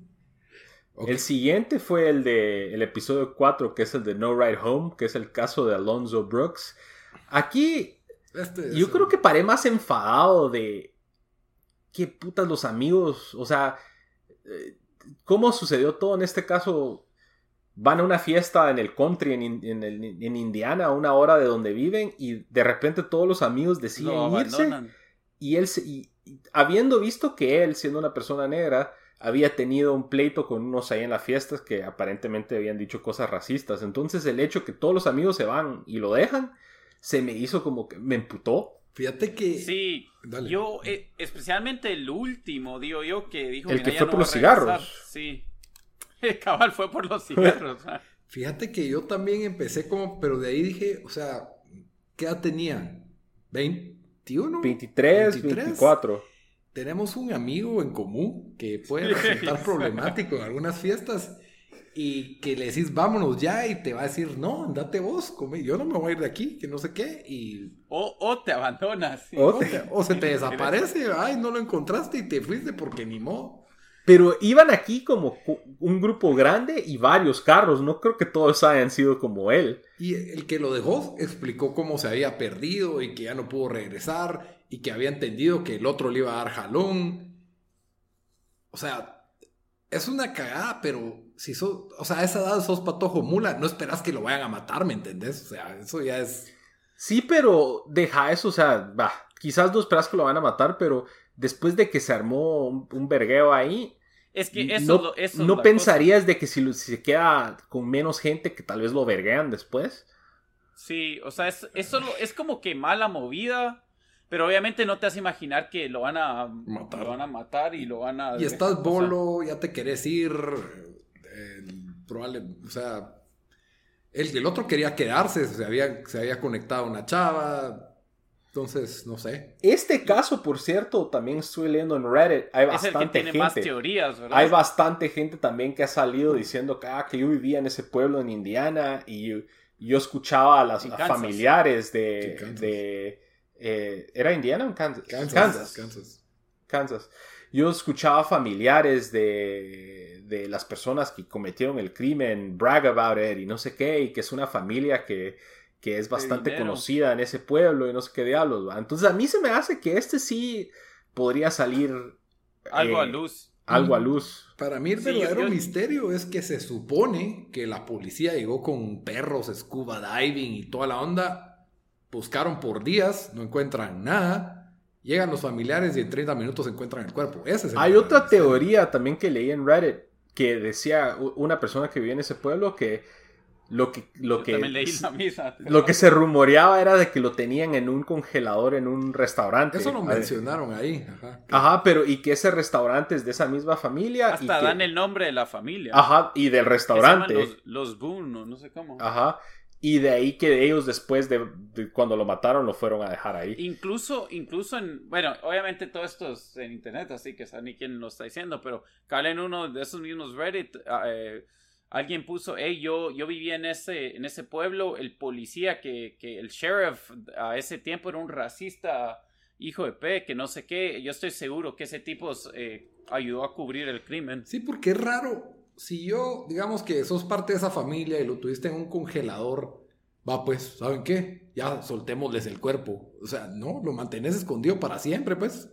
Ok. El siguiente fue el de el episodio cuatro, que es el de No Ride Home, que es el caso de Alonzo Brooks. Aquí Este, Yo creo que paré más enfadado de qué putas los amigos, o sea, eh, cómo sucedió todo en este caso. Van a una fiesta en el country, en, en, el, en Indiana, a una hora de donde viven, y de repente todos los amigos deciden Lo irse. abandonan. Y él, se, y, y, habiendo visto que él, siendo una persona negra, había tenido un pleito con unos ahí en las fiestas que aparentemente habían dicho cosas racistas. Entonces el hecho que todos los amigos se van y lo dejan, se me hizo como que me emputó. Fíjate que... Sí, Dale. yo, eh, especialmente el último, digo yo, que dijo... El "Mira, que ya fue no por va los a regresar". cigarros. Sí, el cabal fue por los cigarros. ¿Ah? Fíjate que yo también empecé como... Pero de ahí dije, o sea, ¿qué edad tenía? ¿veintiuno? veintitrés, veinticuatro. Tenemos un amigo en común que puede resultar problemático en algunas fiestas y que le decís vámonos ya y te va a decir no, andate vos, come, yo no me voy a ir de aquí, que no sé qué, y O, o te abandonas. sí. O o, te- o se te desaparece, ay, no lo encontraste y te fuiste porque ni modo. Pero iban aquí como cu- un grupo grande y varios carros. No creo que todos hayan sido como él. Y el que lo dejó explicó cómo se había perdido y que ya no pudo regresar y que había entendido que el otro le iba a dar jalón. O sea, es una cagada, pero si sos, o sea, a esa edad sos patojo mula, no esperas que lo vayan a matar, ¿me entendés? O sea, eso ya es... Sí, pero deja eso, o sea, va, quizás no esperas que lo van a matar, pero después de que se armó un, un vergueo ahí, Es que eso, no, es lo- eso es no la pensarías de que si, lo- si se queda con menos gente, que tal vez lo verguean después. cosa. Sí, o sea, es, eso lo- es como que mala movida, pero obviamente no te has imaginar que lo van a Matar. lo van a matar y lo van a... Y estás o sea, bolo, ya te querés ir, eh, probable, o sea, el, el otro quería quedarse, se había, se había conectado a una chava, entonces, no sé. Este caso, por cierto, también estoy leyendo en Reddit, hay es el que bastante tiene más gente. teorías, ¿verdad? Hay bastante gente también que ha salido diciendo que, ah, que yo vivía en ese pueblo en Indiana y yo, yo escuchaba a las En a Kansas. familiares de... Sí, Kansas. de eh, ¿era Indiana o en Kansas? Kansas, Kansas. Kansas. Kansas. Yo escuchaba familiares de, de las personas que cometieron el crimen, brag about it y no sé qué, y que es una familia que, que es bastante dinero. conocida en ese pueblo y no sé qué diablos, ¿va? Entonces a mí se me hace que este sí podría salir Algo eh, a luz. algo a luz. Para mí el Sí, verdadero yo- yo- misterio es que se supone que la policía llegó con perros, scuba diving y toda la onda. Buscaron por días, no encuentran nada. Llegan los familiares y en treinta minutos encuentran el cuerpo. Ese es el Hay verdadero otra misterio. teoría también que leí en Reddit que decía u- una persona que vivía en ese pueblo que lo que, lo Yo que, también leí la misma. lo que se rumoreaba era de que lo tenían en un congelador en un restaurante. Eso lo A ver, mencionaron ahí. Ajá. Ajá, pero y que ese restaurante es de esa misma familia. y Hasta que- dan el nombre de la familia. Ajá, y del Que se llaman restaurante. Los, los Boone, o no sé cómo. Ajá. Y de ahí que ellos después de, de cuando lo mataron lo fueron a dejar ahí. Incluso, incluso en, bueno, obviamente todo esto es en internet, así que sabe ni quién lo está diciendo, pero cabal en uno de esos mismos Reddit, eh, alguien puso, hey, yo, yo vivía en ese, en ese pueblo, el policía que, que el sheriff a ese tiempo era un racista, hijo de P, que no sé qué, yo estoy seguro que ese tipo eh, ayudó a cubrir el crimen. Sí, porque es raro. Si yo, digamos que sos parte de esa familia y lo tuviste en un congelador, va pues, ¿saben qué? Ya soltémosles el cuerpo. O sea, no, lo mantenés escondido para siempre, pues.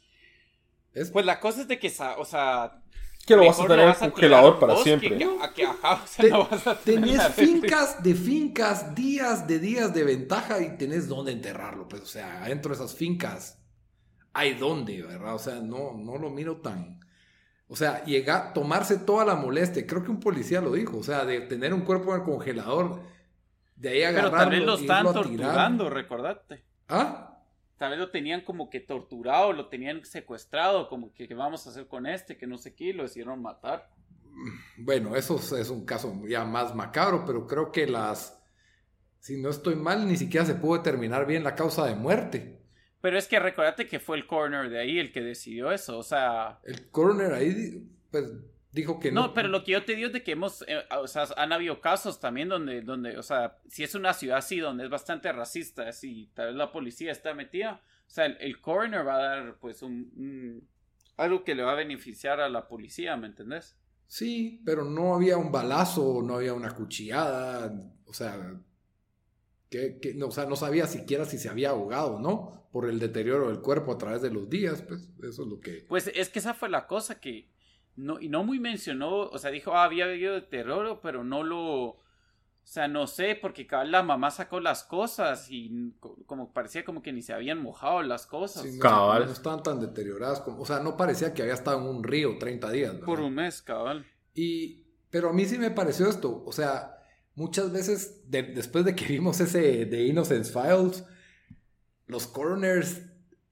Es, Pues la cosa es de que, sa- o sea... Que lo vas a mejor tener no en vas a congelador tirar para bosque siempre. que- a que, ajá, o sea, Te- no vas a tener tenés la- fincas de fincas, días de días de ventaja y tenés dónde enterrarlo, pues, o sea, adentro de esas fincas hay dónde, ¿verdad? O sea, no, no lo miro tan... O sea, llega, tomarse toda la molestia, creo que un policía lo dijo, o sea, de tener un cuerpo en el congelador, de ahí Pero agarrarlo tal vez lo e estaban irlo a tirar. torturando, recordate. ¿Ah? Tal vez lo tenían como que torturado, lo tenían secuestrado, como que qué vamos a hacer con este, que no sé qué, y lo hicieron matar. Bueno, eso es, es un caso ya más macabro, pero creo que las... Si no estoy mal, ni siquiera se pudo determinar bien la causa de muerte. Pero es que recordate que fue el coroner de ahí el que decidió eso, o sea... El coroner ahí, pues, dijo que no. No, pero lo que yo te digo es de que hemos, eh, o sea, han habido casos también donde, donde, o sea, si es una ciudad así donde es bastante racista, si tal vez la policía está metida, o sea, el, el coroner va a dar, pues, un, un- algo que le va a beneficiar a la policía, ¿me entendés? Sí, pero no había un balazo, no había una cuchillada, o sea, Que, que, no, o sea, no sabía siquiera si se había ahogado, ¿no? Por el deterioro del cuerpo a través de los días, pues eso es lo que... Pues es que esa fue la cosa que no, y no muy mencionó, o sea, dijo, ah, había habido deterioro, pero no lo, o sea, no sé, porque cabal la mamá sacó las cosas y como parecía como que ni se habían mojado las cosas. Sí, no, cabal. no estaban tan deterioradas, como, o sea, no parecía que había estado en un río treinta días, ¿verdad? Por un mes, cabal. Y, pero a mí sí me pareció esto, o sea... Muchas veces, de, después de que vimos ese de Innocence Files, los coroners,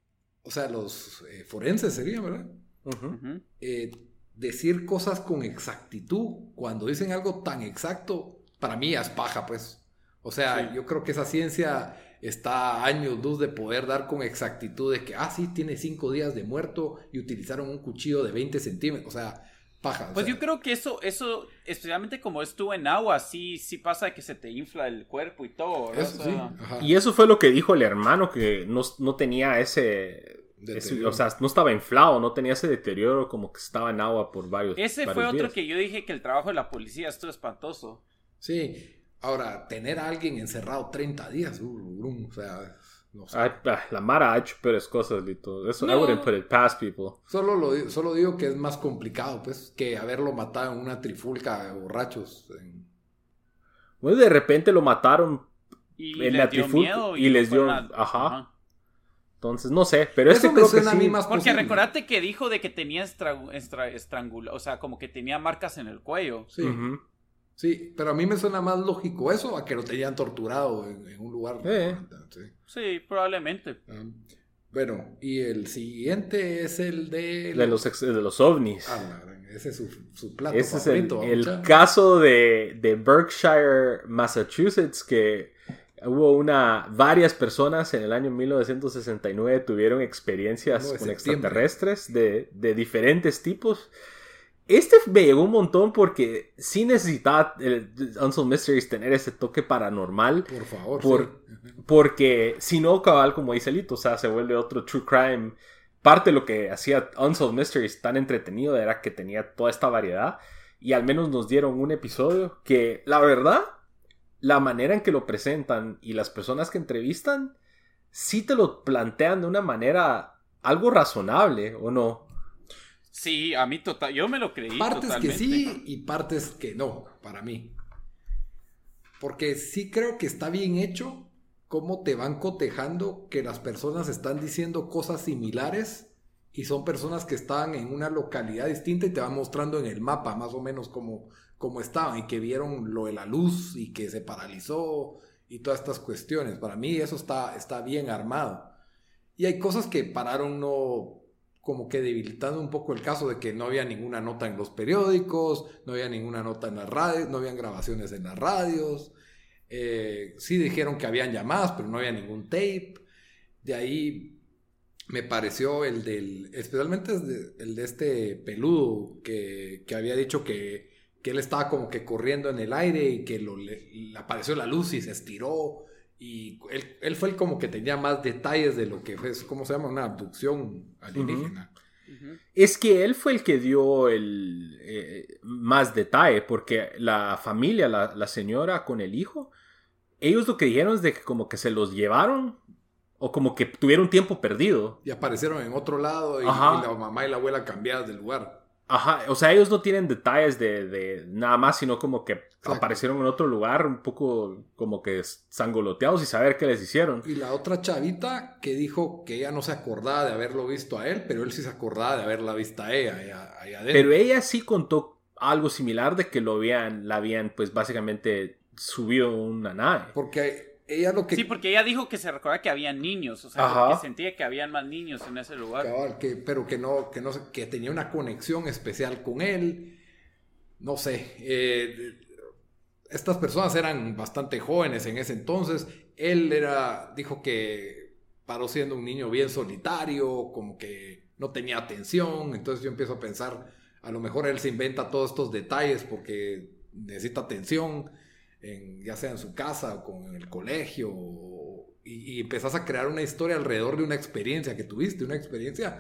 o sea, los eh, forenses serían, ¿verdad? Uh-huh. Uh-huh. Eh, decir cosas con exactitud, cuando dicen algo tan exacto, para mí es paja, pues. O sea, sí. Yo creo que esa ciencia está a años luz de poder dar con exactitud de que, ah, sí, tiene cinco días de muerto y utilizaron un cuchillo de veinte centímetros, o sea... Paja, pues o sea. yo creo que eso, eso, especialmente como estuvo en agua, sí, sí pasa que se te infla el cuerpo y todo, ¿verdad? Eso, o sea, sí. Ajá. Y eso fue lo que dijo el hermano, que no, no tenía ese, ese... O sea, no estaba inflado, no tenía ese deterioro, como que estaba en agua por varios Ese varios fue otro días. que yo dije que el trabajo de la policía estuvo espantoso. Sí, ahora, tener a alguien encerrado treinta días, uh, uh, o sea... No sé. Ay, la Mara ha hecho peores cosas, Lito. Eso, No. I wouldn't put it past people. Solo, lo, solo digo que es más complicado, pues, que haberlo matado en una trifulca de borrachos. En... Bueno, de repente lo mataron Y en les la dio trifulca miedo y les dio... fueron a- Ajá. ajá. Entonces, no sé, pero Eso este me creo que suena a mí sí. más Porque posible. recordate que dijo de que tenía estra- estra- estrangula, o sea, como que tenía marcas en el cuello. Sí, Ujú. sí, pero a mí me suena más lógico eso a que lo tenían torturado en, en un lugar. Eh. Sí. Sí, probablemente. Um, bueno, y el siguiente es el de... De los, ex- de los ovnis. Ah, la gran- ese es su, su plato Ese es el, favorito. el mucha. caso de, de Berkshire, Massachusetts, que hubo una varias personas en el año mil novecientos sesenta y nueve tuvieron experiencias uno de con septiembre. extraterrestres de, de diferentes tipos. Este me llegó un montón porque sí necesitaba el Unsolved Mysteries tener ese toque paranormal. Por favor, Por- sí. Porque si no, cabal, como dice Lito, o sea, se vuelve otro true crime. Parte de lo que hacía Unsolved Mysteries tan entretenido era que tenía toda esta variedad. Y al menos nos dieron un episodio que, la verdad, la manera en que lo presentan y las personas que entrevistan, sí te lo plantean de una manera algo razonable, ¿o no? Sí, a mí total, yo me lo creí Partes totalmente. que sí y partes que no, para mí. Porque sí creo que está bien hecho cómo te van cotejando que las personas están diciendo cosas similares y son personas que estaban en una localidad distinta y te van mostrando en el mapa más o menos cómo, cómo estaban y que vieron lo de la luz y que se paralizó y todas estas cuestiones. Para mí eso está, está bien armado. Y hay cosas que pararon no... como que debilitando un poco el caso de que no había ninguna nota en los periódicos, no había ninguna nota en las radios, no habían grabaciones en las radios. Eh, sí dijeron que habían llamadas, pero no había ningún tape. De ahí me pareció el del, especialmente el de este peludo que, que había dicho que, que él estaba como que corriendo en el aire y que lo, le, le apareció la luz y se estiró. Y él, él fue el como que tenía más detalles de lo que fue, ¿cómo se llama? Una abducción alienígena. Ujú. Es que él fue el que dio el eh, más detalle, porque la familia, la, la señora con el hijo, ellos lo que dijeron es de que como que se los llevaron o como que tuvieron tiempo perdido. Y aparecieron en otro lado y, y Ajá. la mamá y la abuela cambiadas de lugar. Ajá, o sea, ellos no tienen detalles de, de nada más, sino como que Exacto. aparecieron en otro lugar un poco como que sangoloteados y saber qué les hicieron. Y la otra chavita que dijo que ella no se acordaba de haberlo visto a él, pero él sí se acordaba de haberla visto a ella, allá, allá adentro. Pero ella sí contó algo similar de que lo habían, la habían pues básicamente subido a una nave. Porque ella lo que... Sí, porque ella dijo que se recordaba que había niños, o sea, Ajá. que sentía que habían más niños en ese lugar. Cabal, que, pero que no, que no sé, que tenía una conexión especial con él. No sé. Eh, estas personas eran bastante jóvenes en ese entonces. Él era, dijo que paró siendo un niño bien solitario, como que no tenía atención. Entonces yo empiezo a pensar, a lo mejor él se inventa todos estos detalles porque necesita atención, en, ya sea en su casa o con el colegio. O, y, y empezás a crear una historia alrededor de una experiencia que tuviste, una experiencia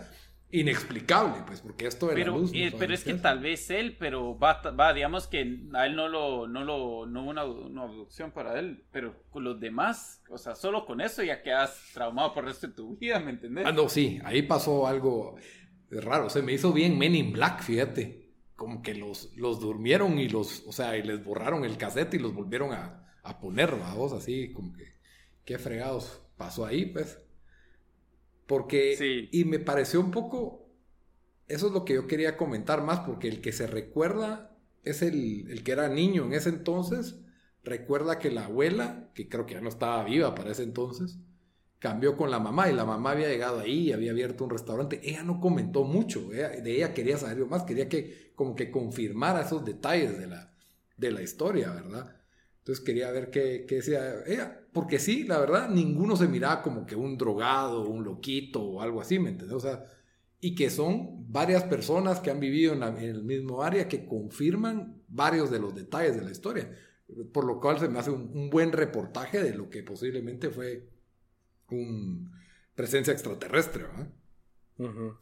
inexplicable, pues, porque esto de pero, la luz... No eh, pero es que eso. tal vez él, pero va, va, digamos que a él no lo, no lo, no hubo una, una abducción para él, pero con los demás, o sea, solo con eso ya quedas traumado por el resto de tu vida, ¿me entendés? Ah, no, sí, ahí pasó algo raro, se me hizo bien Men in Black, fíjate, como que los, los durmieron y los, o sea, y les borraron el cassette y los volvieron a, a poner, vamos, así, como que, qué fregados pasó ahí, pues. Porque, sí. Y me pareció un poco, eso es lo que yo quería comentar más, porque el que se recuerda es el, el que era niño en ese entonces, recuerda que la abuela, que creo que ya no estaba viva para ese entonces, cambió con la mamá, y la mamá había llegado ahí, había abierto un restaurante, ella no comentó mucho, ella, de ella quería saber yo más, quería que como que confirmara esos detalles de la, de la historia, ¿verdad? Entonces quería ver qué, qué decía ella, porque sí, la verdad, ninguno se miraba como que un drogado, un loquito o algo así, ¿me entiendes? O sea, y que son varias personas que han vivido en, la, en el mismo área que confirman varios de los detalles de la historia, por lo cual se me hace un, un buen reportaje de lo que posiblemente fue una presencia extraterrestre, ¿verdad? Uh-huh.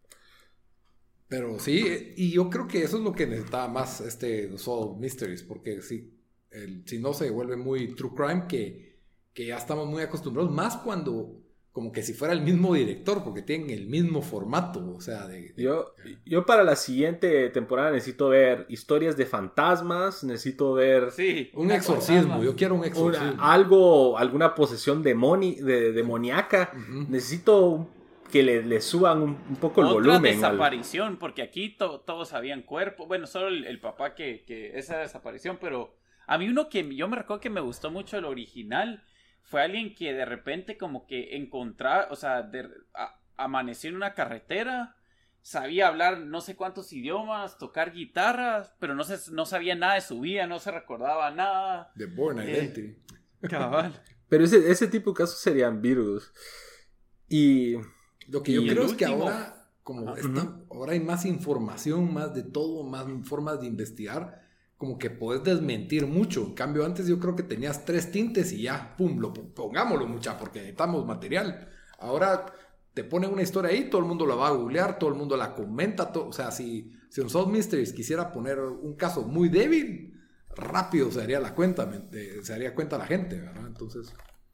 Pero sí, y yo creo que eso es lo que necesitaba más este Solved Mysteries, porque sí, el, si no se vuelve muy true crime, que, que ya estamos muy acostumbrados, más cuando como que si fuera el mismo director, porque tienen el mismo formato, o sea, de... de yo, yo para la siguiente temporada necesito ver historias de fantasmas, necesito ver... Sí, un exorcismo, fantasma. Yo quiero un exorcismo. Una, algo, alguna posesión demoni, de, demoníaca, uh-huh. Necesito que le, le suban un, un poco el Otra volumen. desaparición, al... porque aquí to, todos habían cuerpo, bueno, solo el, el papá que, que esa desaparición, pero a mí uno que yo me recuerdo que me gustó mucho el original, fue alguien que de repente como que encontraba, o sea, de, a, amaneció en una carretera, sabía hablar no sé cuántos idiomas, tocar guitarra, pero no, se, no sabía nada de su vida, no se recordaba nada. The Bourne eh, Identity. Cabal. Pero ese, ese tipo de casos serían virus. Y... Lo que yo y creo es último... que ahora, como está, ahora hay más información, más de todo, más formas de investigar, como que podés desmentir mucho. En cambio, antes yo creo que tenías tres tintes y ya, pum, lo pongámoslo, mucha, porque necesitamos material. Ahora te ponen una historia ahí, todo el mundo la va a googlear, todo el mundo la comenta, todo, o sea, si, si un Solved Mysteries quisiera poner un caso muy débil, rápido se daría la cuenta, se daría cuenta la gente, ¿verdad? Entonces...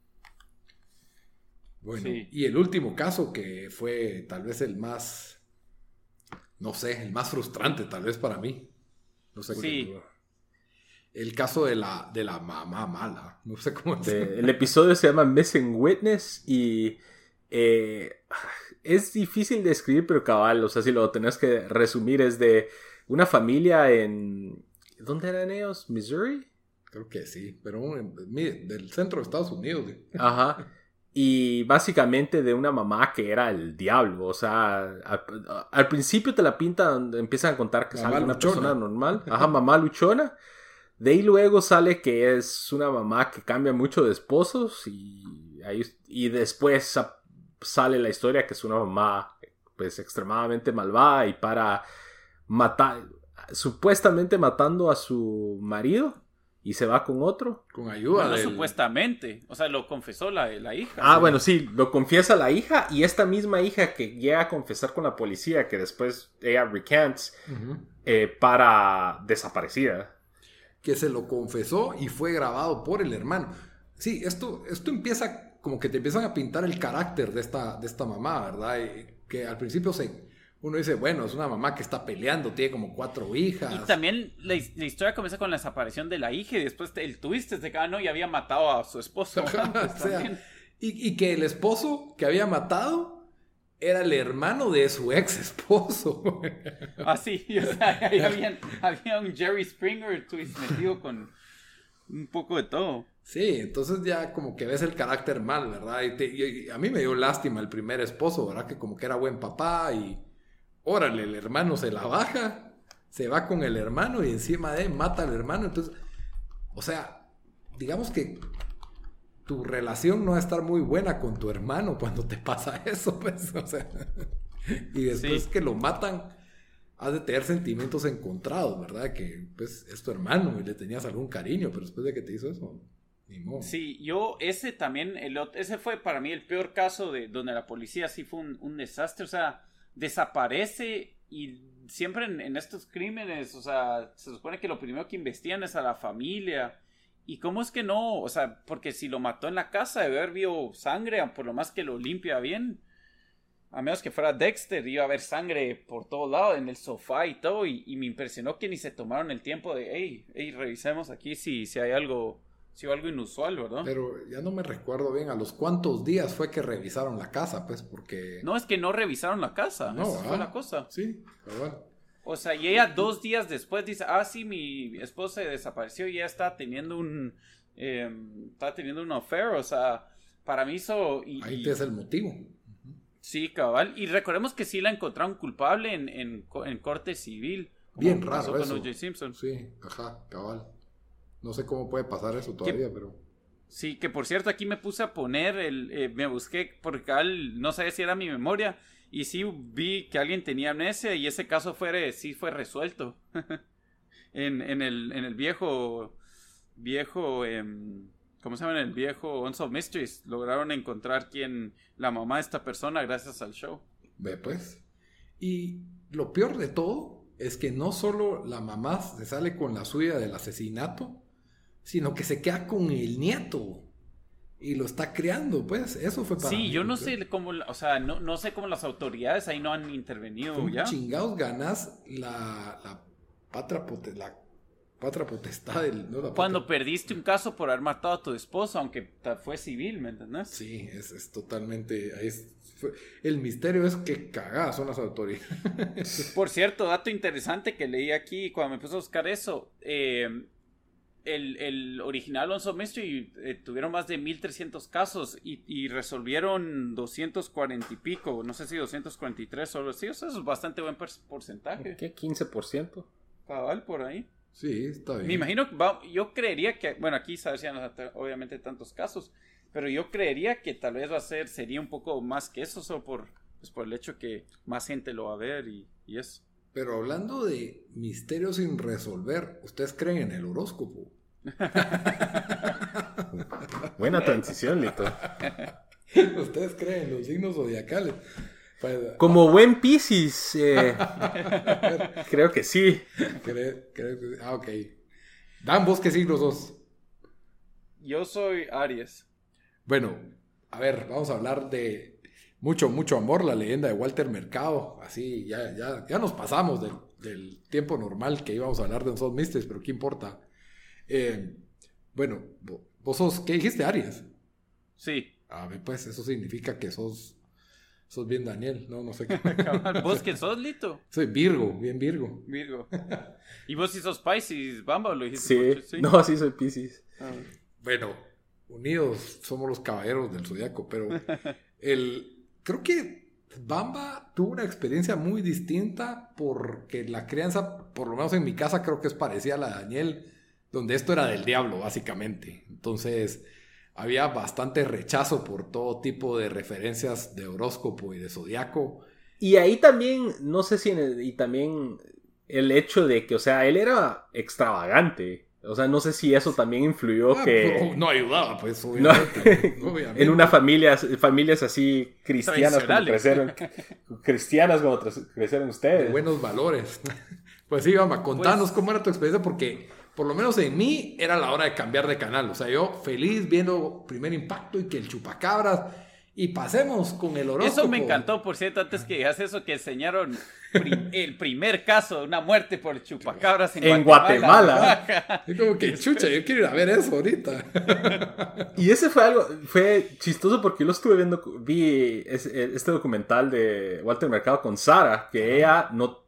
Bueno, sí. Y el último caso que fue tal vez el más, no sé, el más frustrante tal vez para mí. No sé sí. qué. El caso de la, de la mamá mala. No sé cómo decirlo. El episodio se llama Missing Witness y eh, es difícil de escribir, pero cabal, o sea, si lo tenés que resumir, es de una familia en... ¿Dónde eran ellos? ¿Missouri? Creo que sí, pero del centro de Estados Unidos. Ajá. Y básicamente de una mamá que era el diablo. O sea, al, al principio te la pintan, empiezan a contar que es una luchona. Persona normal. Ajá, mamá luchona. De ahí luego sale que es una mamá que cambia mucho de esposos. Y, ahí, y después sale la historia que es una mamá pues extremadamente malvada y para matar, supuestamente matando a su marido. Y se va con otro. Con ayuda bueno, del... supuestamente. O sea, lo confesó la, la hija. Ah, ¿sí? Bueno, sí. Lo confiesa la hija. Y esta misma hija que llega a confesar con la policía. Que después ella recants. Uh-huh. eh, para desaparecida. Que se lo confesó y fue grabado por el hermano. Sí, esto, esto empieza... Como que te empiezan a pintar el carácter de esta, de esta mamá, ¿verdad? Y que al principio se... Uno dice, bueno, es una mamá que está peleando, tiene como cuatro hijas. Y también la, la historia comienza con la desaparición de la hija y después el twist es de que ah, no, y había matado a su esposo. Antes, o sea, y, y que el esposo que había matado era el hermano de su ex esposo. Ah, sí, o sea, ahí había, había un Jerry Springer twist metido con un poco de todo. Sí, entonces ya como que ves el carácter mal, ¿verdad? Y, te, y a mí me dio lástima el primer esposo, ¿verdad? Que como que era buen papá y... Órale, el hermano se la baja, se va con el hermano y encima de él mata al hermano. Entonces, o sea, digamos que tu relación no va a estar muy buena con tu hermano cuando te pasa eso, pues, o sea. Y después sí. que lo matan, has de tener sentimientos encontrados, ¿verdad? Que, pues, es tu hermano y le tenías algún cariño, pero después de que te hizo eso, ni modo. Sí, yo, ese también, el, ese fue para mí el peor caso de donde la policía sí fue un, un desastre, o sea... desaparece y siempre en, en estos crímenes, o sea, se supone que lo primero que investigan es a la familia. ¿Y cómo es que no? O sea, porque si lo mató en la casa, debe haber habido sangre, por lo más que lo limpia bien. A menos que fuera Dexter, iba a haber sangre por todo lado, en el sofá y todo. Y, y me impresionó que ni se tomaron el tiempo de, hey, hey, revisemos aquí si, si hay algo, si hay algo inusual, ¿verdad? Pero ya no me recuerdo bien a los cuántos días fue que revisaron la casa, pues, porque... No, es que no revisaron la casa, no, esa ah, fue la cosa. Sí, cabal. O sea, y ella dos días después dice, ah, sí, mi esposa se desapareció y ella está teniendo un, eh, está teniendo un affair, o sea, para mí eso... Y, ahí y, te es el motivo. Sí, cabal, y recordemos que sí la encontraron culpable en, en, en corte civil. Bien como raro pasó con eso. O J Simpson. Sí, ajá, cabal. No sé cómo puede pasar eso todavía, ¿Qué? pero... Sí, que por cierto aquí me puse a poner, el, eh, me busqué porque cabal, no sabía si era mi memoria, y sí vi que alguien tenía amnesia y ese caso fue, sí fue resuelto. en, en, el, en el viejo, viejo, eh, ¿cómo se llama? En el viejo Unsolved Mysteries. Lograron encontrar quién, la mamá de esta persona gracias al show. Ve pues. Y lo peor de todo es que no solo la mamá se sale con la suya del asesinato, sino que se queda con el nieto. Y lo está criando, pues. Eso fue para Sí, mí, yo no pues. sé cómo, o sea, no, no sé cómo las autoridades ahí no han intervenido ¿Cómo ya. chingados ganas la, la, patria, pote, la patria potestad del... No, la Cuando patria... perdiste un caso por haber matado a tu esposa, aunque fue civil, ¿me entendés? Sí, es, es totalmente... Ahí es, fue, el misterio es que cagadas son las autoridades. Por cierto, dato interesante que leí aquí cuando me puse a buscar eso. Eh, el, el original Unsolved Mystery eh, tuvieron más de mil trescientos casos y, y resolvieron doscientos cuarenta y pico. No sé si doscientos cuarenta y tres solo. Sí, eso es bastante buen porcentaje. ¿Qué? ¿quince por ciento? Cabal, por ahí. Sí, está bien. Me imagino que va, yo creería que, bueno, aquí sabes ya no obviamente tantos casos, pero yo creería que tal vez va a ser, sería un poco más que eso, solo por, pues por el hecho que más gente lo va a ver y, y eso. Pero hablando de misterios sin resolver, ¿ustedes creen en el horóscopo? Buena transición, Lito. ¿Ustedes creen en los signos zodiacales? Pues, Como buen Piscis, eh, creo que sí. creo, creo que, ah, ok. Dan, vos qué signos sos. Yo soy Aries. Bueno, a ver, vamos a hablar de mucho, mucho amor, la leyenda de Walter Mercado. Así, ya, ya, ya nos pasamos del, del tiempo normal que íbamos a hablar de Unsolved Mysteries, pero ¿qué importa? Eh, bueno, vos sos, ¿qué dijiste, Aries? Sí. A ver, pues eso significa que sos... Sos bien Daniel, no, no sé qué. ¿Vos qué sos, Lito? Soy Virgo, bien Virgo. Virgo. ¿Y vos si sos Pisces, Bamba, lo dijiste? Sí. Mucho? Sí. No, sí soy Piscis. Ah. Bueno, unidos somos los caballeros del zodiaco, pero el creo que Bamba tuvo una experiencia muy distinta porque la crianza, por lo menos en mi casa, creo que es parecida a la de Daniel, donde esto era del diablo, básicamente. Entonces... había bastante rechazo por todo tipo de referencias de horóscopo y de zodiaco. Y ahí también, no sé si... En el, y también el hecho de que, o sea, él era extravagante. O sea, no sé si eso también influyó Ah, que... no ayudaba, pues, obviamente. No, obviamente. en una familia, familias así cristianas como Tradicionales. crecieron, cristianas como tra- crecieron De ustedes. buenos valores. Pues sí, vamos, contanos Pues- cómo era tu experiencia, porque por lo menos en mí era la hora de cambiar de canal. O sea, yo feliz viendo Primer Impacto y que el Chupacabras. Y pasemos con el horóscopo. Eso me encantó, por cierto, antes que digas eso, que enseñaron pri- el primer caso de una muerte por chupacabras en, En Guatemala. Es como que, chucha, yo quiero ir a ver eso ahorita. Y ese fue algo, fue chistoso porque yo lo estuve viendo, vi ese- este documental de Walter Mercado con Sara, que ella no,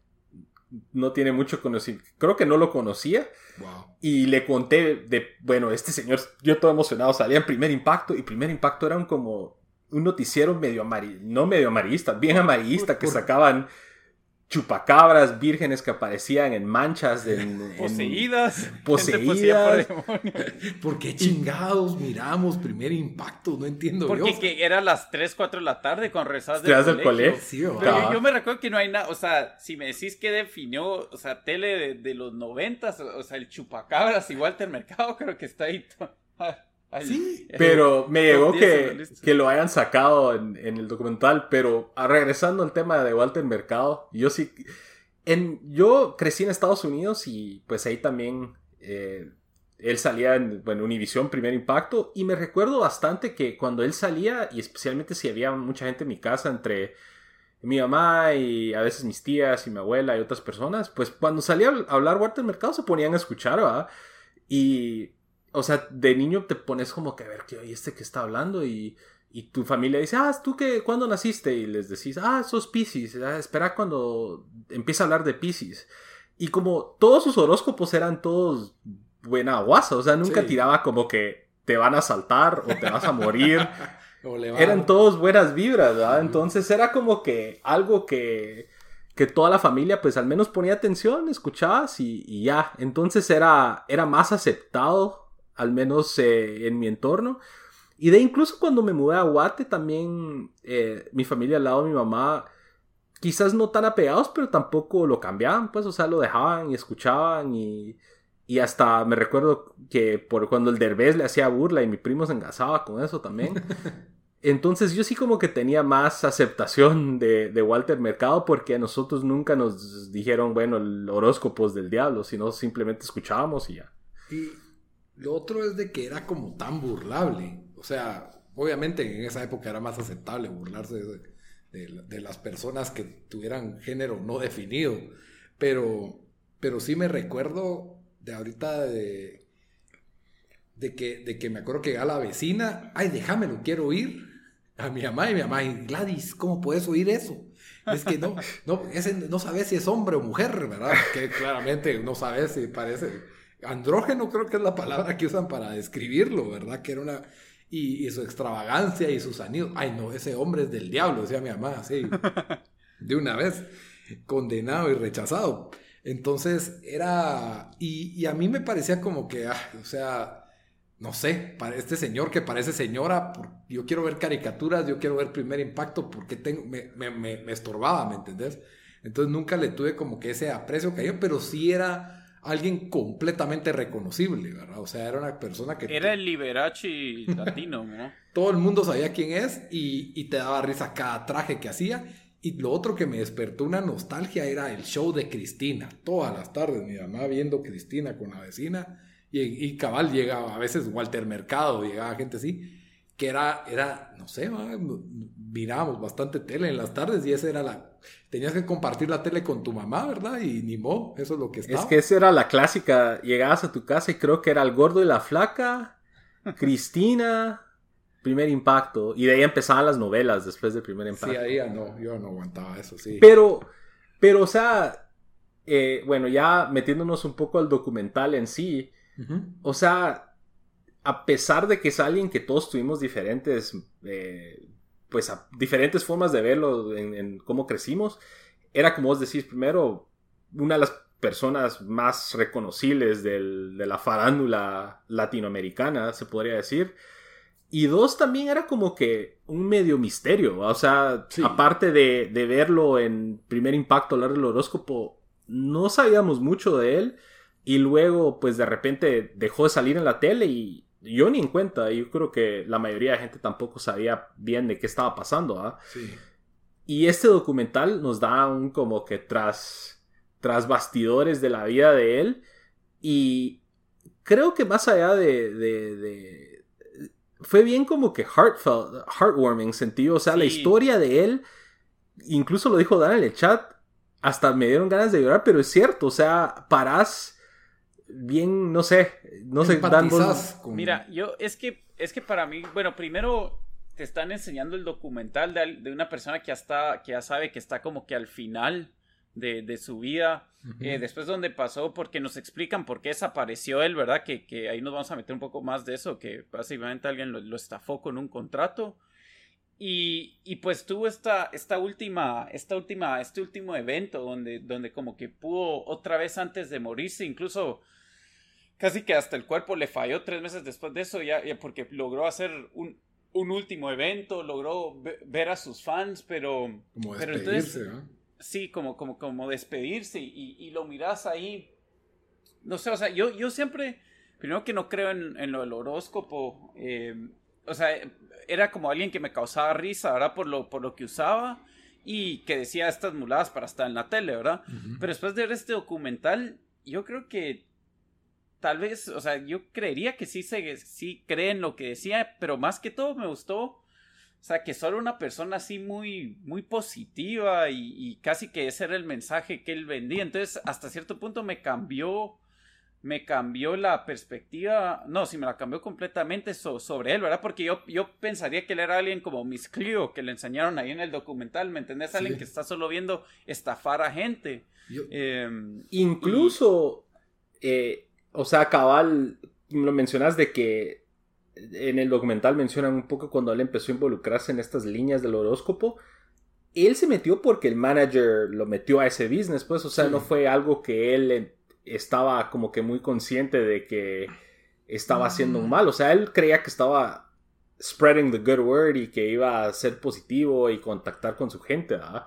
no tiene mucho conocimiento, creo que no lo conocía. Wow. Y le conté de, bueno, este señor, yo todo emocionado, salía en Primer Impacto, y Primer Impacto era un como un noticiero medio amarillista, no medio amarillista, bien amarillista, que Por- sacaban chupacabras vírgenes que aparecían en manchas, de, en, en- Poseídas. Poseídas. Gente poseída por demonios. ¿Por qué chingados miramos Primer Impacto? No entiendo Porque yo. que era las tres, cuatro de la tarde con rezas Te vas del del colegio. colegio. Sí, ¿o? Pero Ah. yo, yo me recuerdo que no hay nada, o sea, si me decís que definió, o sea, tele de, de los noventas, o sea, el chupacabras y Walter Mercado, creo que está ahí to- a, Al, Sí, el, pero me llegó que, que que lo hayan sacado en, en el documental. Pero ah, regresando al tema de Walter Mercado, yo sí... En, yo crecí en Estados Unidos y pues ahí también eh, él salía en bueno, Univision, Primer Impacto. Y me recuerdo bastante que cuando él salía, y especialmente si había mucha gente en mi casa, entre mi mamá y a veces mis tías y mi abuela y otras personas, pues cuando salía a hablar Walter Mercado se ponían a escuchar, ¿verdad? Y, o sea, de niño te pones como que a ver, ¿qué oye este que está hablando? Y, y tu familia dice, ah, ¿tú qué? ¿Cuándo naciste? Y les decís, ah, sos Piscis, ah, espera cuando empieza a hablar de Piscis. Y como todos sus horóscopos eran todos buena guasa, o sea, nunca sí. tiraba como que te van a asaltar o te vas a morir. Eran todos buenas vibras, ¿verdad? Entonces era como que algo que, que toda la familia pues al menos ponía atención, escuchabas y, y ya. Entonces era, era más aceptado, al menos eh, en mi entorno. Y de incluso cuando me mudé a Guate también eh, mi familia al lado de mi mamá, quizás no tan apegados, pero tampoco lo cambiaban, pues, o sea, lo dejaban y escuchaban y... Y hasta me recuerdo que por cuando el Derbez le hacía burla y mi primo se engasaba con eso también. Entonces yo sí como que tenía más aceptación de, de Walter Mercado porque a nosotros nunca nos dijeron, bueno, el horóscopos del diablo, sino simplemente escuchábamos y ya. Y lo otro es de que era como tan burlable. O sea, obviamente en esa época era más aceptable burlarse de, de, de las personas que tuvieran género no definido. Pero, pero sí me recuerdo... de ahorita de, de, que, de que me acuerdo que a la vecina, ay, déjamelo, quiero oír a mi mamá y mi mamá, y Gladys, ¿cómo puedes oír eso? Es que no, no, ese, no sabes si es hombre o mujer, ¿verdad? Que claramente no sabes si parece, andrógeno creo que es la palabra que usan para describirlo, ¿verdad? Que era una, y, y su extravagancia y sus anillos, ay no, ese hombre es del diablo, decía mi mamá, así, de una vez, condenado y rechazado. Entonces era, y, y a mí me parecía como que, ah, o sea, no sé, para este señor que parece señora, por, yo quiero ver caricaturas, yo quiero ver Primer Impacto, porque tengo, me, me, me, me estorbaba, ¿me entendés? Entonces nunca le tuve como que ese aprecio que yo, pero sí era alguien completamente reconocible, ¿verdad? O sea, era una persona que... Era el Liberace latino, ¿no? Todo el mundo sabía quién es y, y te daba risa cada traje que hacía. Y lo otro que me despertó una nostalgia era el show de Cristina. Todas las tardes mi mamá viendo Cristina con la vecina. Y, y cabal llegaba, a veces Walter Mercado, llegaba gente así. Que era, era no sé, mirábamos bastante tele en las tardes y esa era la... Tenías que compartir la tele con tu mamá, ¿verdad? Y ni modo, eso es lo que estaba. Es que esa era la clásica. Llegabas a tu casa y creo que era el gordo y la flaca, Cristina... Primer Impacto, y de ahí empezaban las novelas después del Primer Impacto. Sí, ahí ya no, yo no aguantaba eso, sí. Pero, pero o sea, eh, bueno, ya metiéndonos un poco al documental en sí, uh-huh. O sea, a pesar de que es alguien que todos tuvimos diferentes, eh, pues a, diferentes formas de verlo en, en cómo crecimos, era como vos decís, primero, una de las personas más reconocibles del, de la farándula latinoamericana, se podría decir. Y dos, también era como que un medio misterio, o sea, sí. Aparte de, de verlo en Primer Impacto, hablar del horóscopo, no sabíamos mucho de él, y luego, pues de repente dejó de salir en la tele, y yo ni en cuenta, yo creo que la mayoría de gente tampoco sabía bien de qué estaba pasando, ¿eh? Sí. Y este documental nos da un como que tras, tras bastidores de la vida de él, y creo que más allá de... de, de fue bien como que heartfelt, heartwarming sentido, o sea, sí. La historia de él, incluso lo dijo Dan en el chat, hasta me dieron ganas de llorar, pero es cierto, o sea, parás bien, no sé, no sé, Dan, vos... con... Mira, yo, es que, es que para mí, bueno, primero te están enseñando el documental de, de una persona que ya está, que ya sabe que está como que al final de, de su vida, uh-huh. eh, después donde pasó, porque nos explican por qué desapareció él, ¿verdad? Que, que ahí nos vamos a meter un poco más de eso, que básicamente alguien lo, lo estafó con un contrato, y, y pues tuvo esta, esta última, esta última, este último evento donde, donde como que pudo otra vez antes de morirse, incluso casi que hasta el cuerpo le falló tres meses después de eso, ya, ya porque logró hacer un un último evento, logró ve, ver a sus fans, pero... Como pero despedirse, entonces, ¿no? Sí, como, como, como despedirse y, y lo miras ahí. No sé, o sea, yo, yo siempre primero que no creo en, en lo del horóscopo. Eh, o sea, era como alguien que me causaba risa, ¿verdad? Por lo, por lo que usaba y que decía estas muladas para estar en la tele, ¿verdad? Uh-huh. Pero después de ver este documental, yo creo que tal vez, o sea, yo creería que sí, se, sí creen lo que decía, pero más que todo me gustó, o sea, que solo una persona así muy, muy positiva y, y casi que ese era el mensaje que él vendía. Entonces, hasta cierto punto me cambió, me cambió la perspectiva, no, sí me la cambió completamente so, sobre él, ¿verdad? Porque yo, yo pensaría que él era alguien como Miss Cleo, que le enseñaron ahí en el documental, ¿me entendés? Sí. Alguien que está solo viendo estafar a gente. Yo, eh, incluso... Y... Eh... O sea, cabal, lo mencionas de que en el documental mencionan un poco cuando él empezó a involucrarse en estas líneas del horóscopo. Él se metió porque el manager lo metió a ese business, pues, o sea, sí. No fue algo que él estaba como que muy consciente de que estaba haciendo un mal. O sea, él creía que estaba spreading the good word y que iba a ser positivo y contactar con su gente, ¿verdad?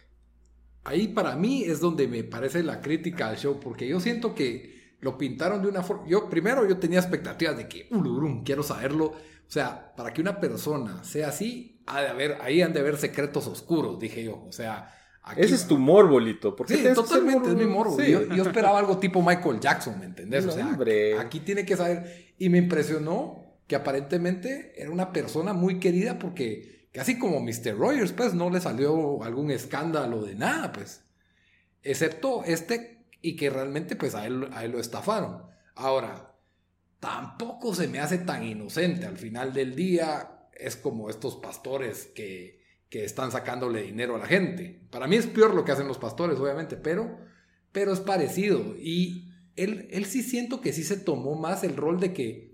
Ahí para mí es donde me parece la crítica al show, porque yo siento que lo pintaron de una forma... Yo, primero, yo tenía expectativas de que... Ulurum, quiero saberlo. O sea, para que una persona sea así, ha de haber, ahí han de haber secretos oscuros, dije yo. O sea... Aquí, ese es tu morbo, Lito. ¿Por qué sí, totalmente, es mi morbo. Sí. Yo, yo esperaba algo tipo Michael Jackson, ¿me entendés? No, o sea, hombre. Aquí tiene que saber... Y me impresionó que aparentemente era una persona muy querida porque... Casi como mister Rogers, pues, no le salió algún escándalo de nada, pues. Excepto este... Y que realmente pues a él, a él lo estafaron. Ahora, tampoco se me hace tan inocente. Al final del día es como estos pastores que, que están sacándole dinero a la gente. Para mí es peor lo que hacen los pastores, obviamente, pero, pero es parecido. Y él, él sí siento que sí se tomó más el rol de que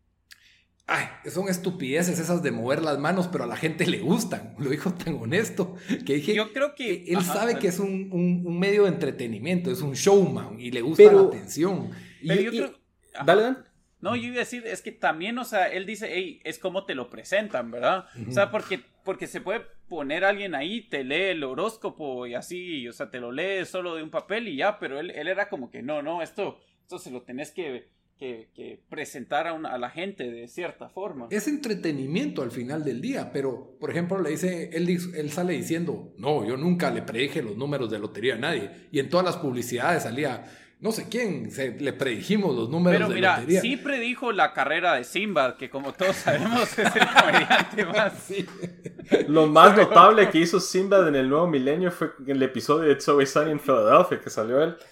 ay, son estupideces esas de mover las manos, pero a la gente le gustan. Lo dijo tan honesto que dije, yo creo que él ajá, sabe ajá. que es un, un, un medio de entretenimiento, es un showman y le gusta pero, la atención. Pero y, yo y, creo... Dale, Dan. No, yo iba a decir, es que también, o sea, él dice, hey, es como te lo presentan, ¿verdad? Uh-huh. O sea, porque, porque se puede poner alguien ahí, te lee el horóscopo y así, o sea, te lo lee solo de un papel y ya, pero él, él era como que, no, no, esto, esto se lo tenés que... Que, que presentar a, una, a la gente de cierta forma. Es entretenimiento al final del día, pero, por ejemplo, le dice, él, él sale diciendo, no, yo nunca le predije los números de lotería a nadie, y en todas las publicidades salía, no sé quién, se, le predijimos los números pero de mira, lotería. Sí predijo la carrera de Sinbad, que como todos sabemos es el comediante más. Sí. Lo más notable que hizo Sinbad en el nuevo milenio fue en el episodio de It's Always Sunny in Philadelphia, que salió él.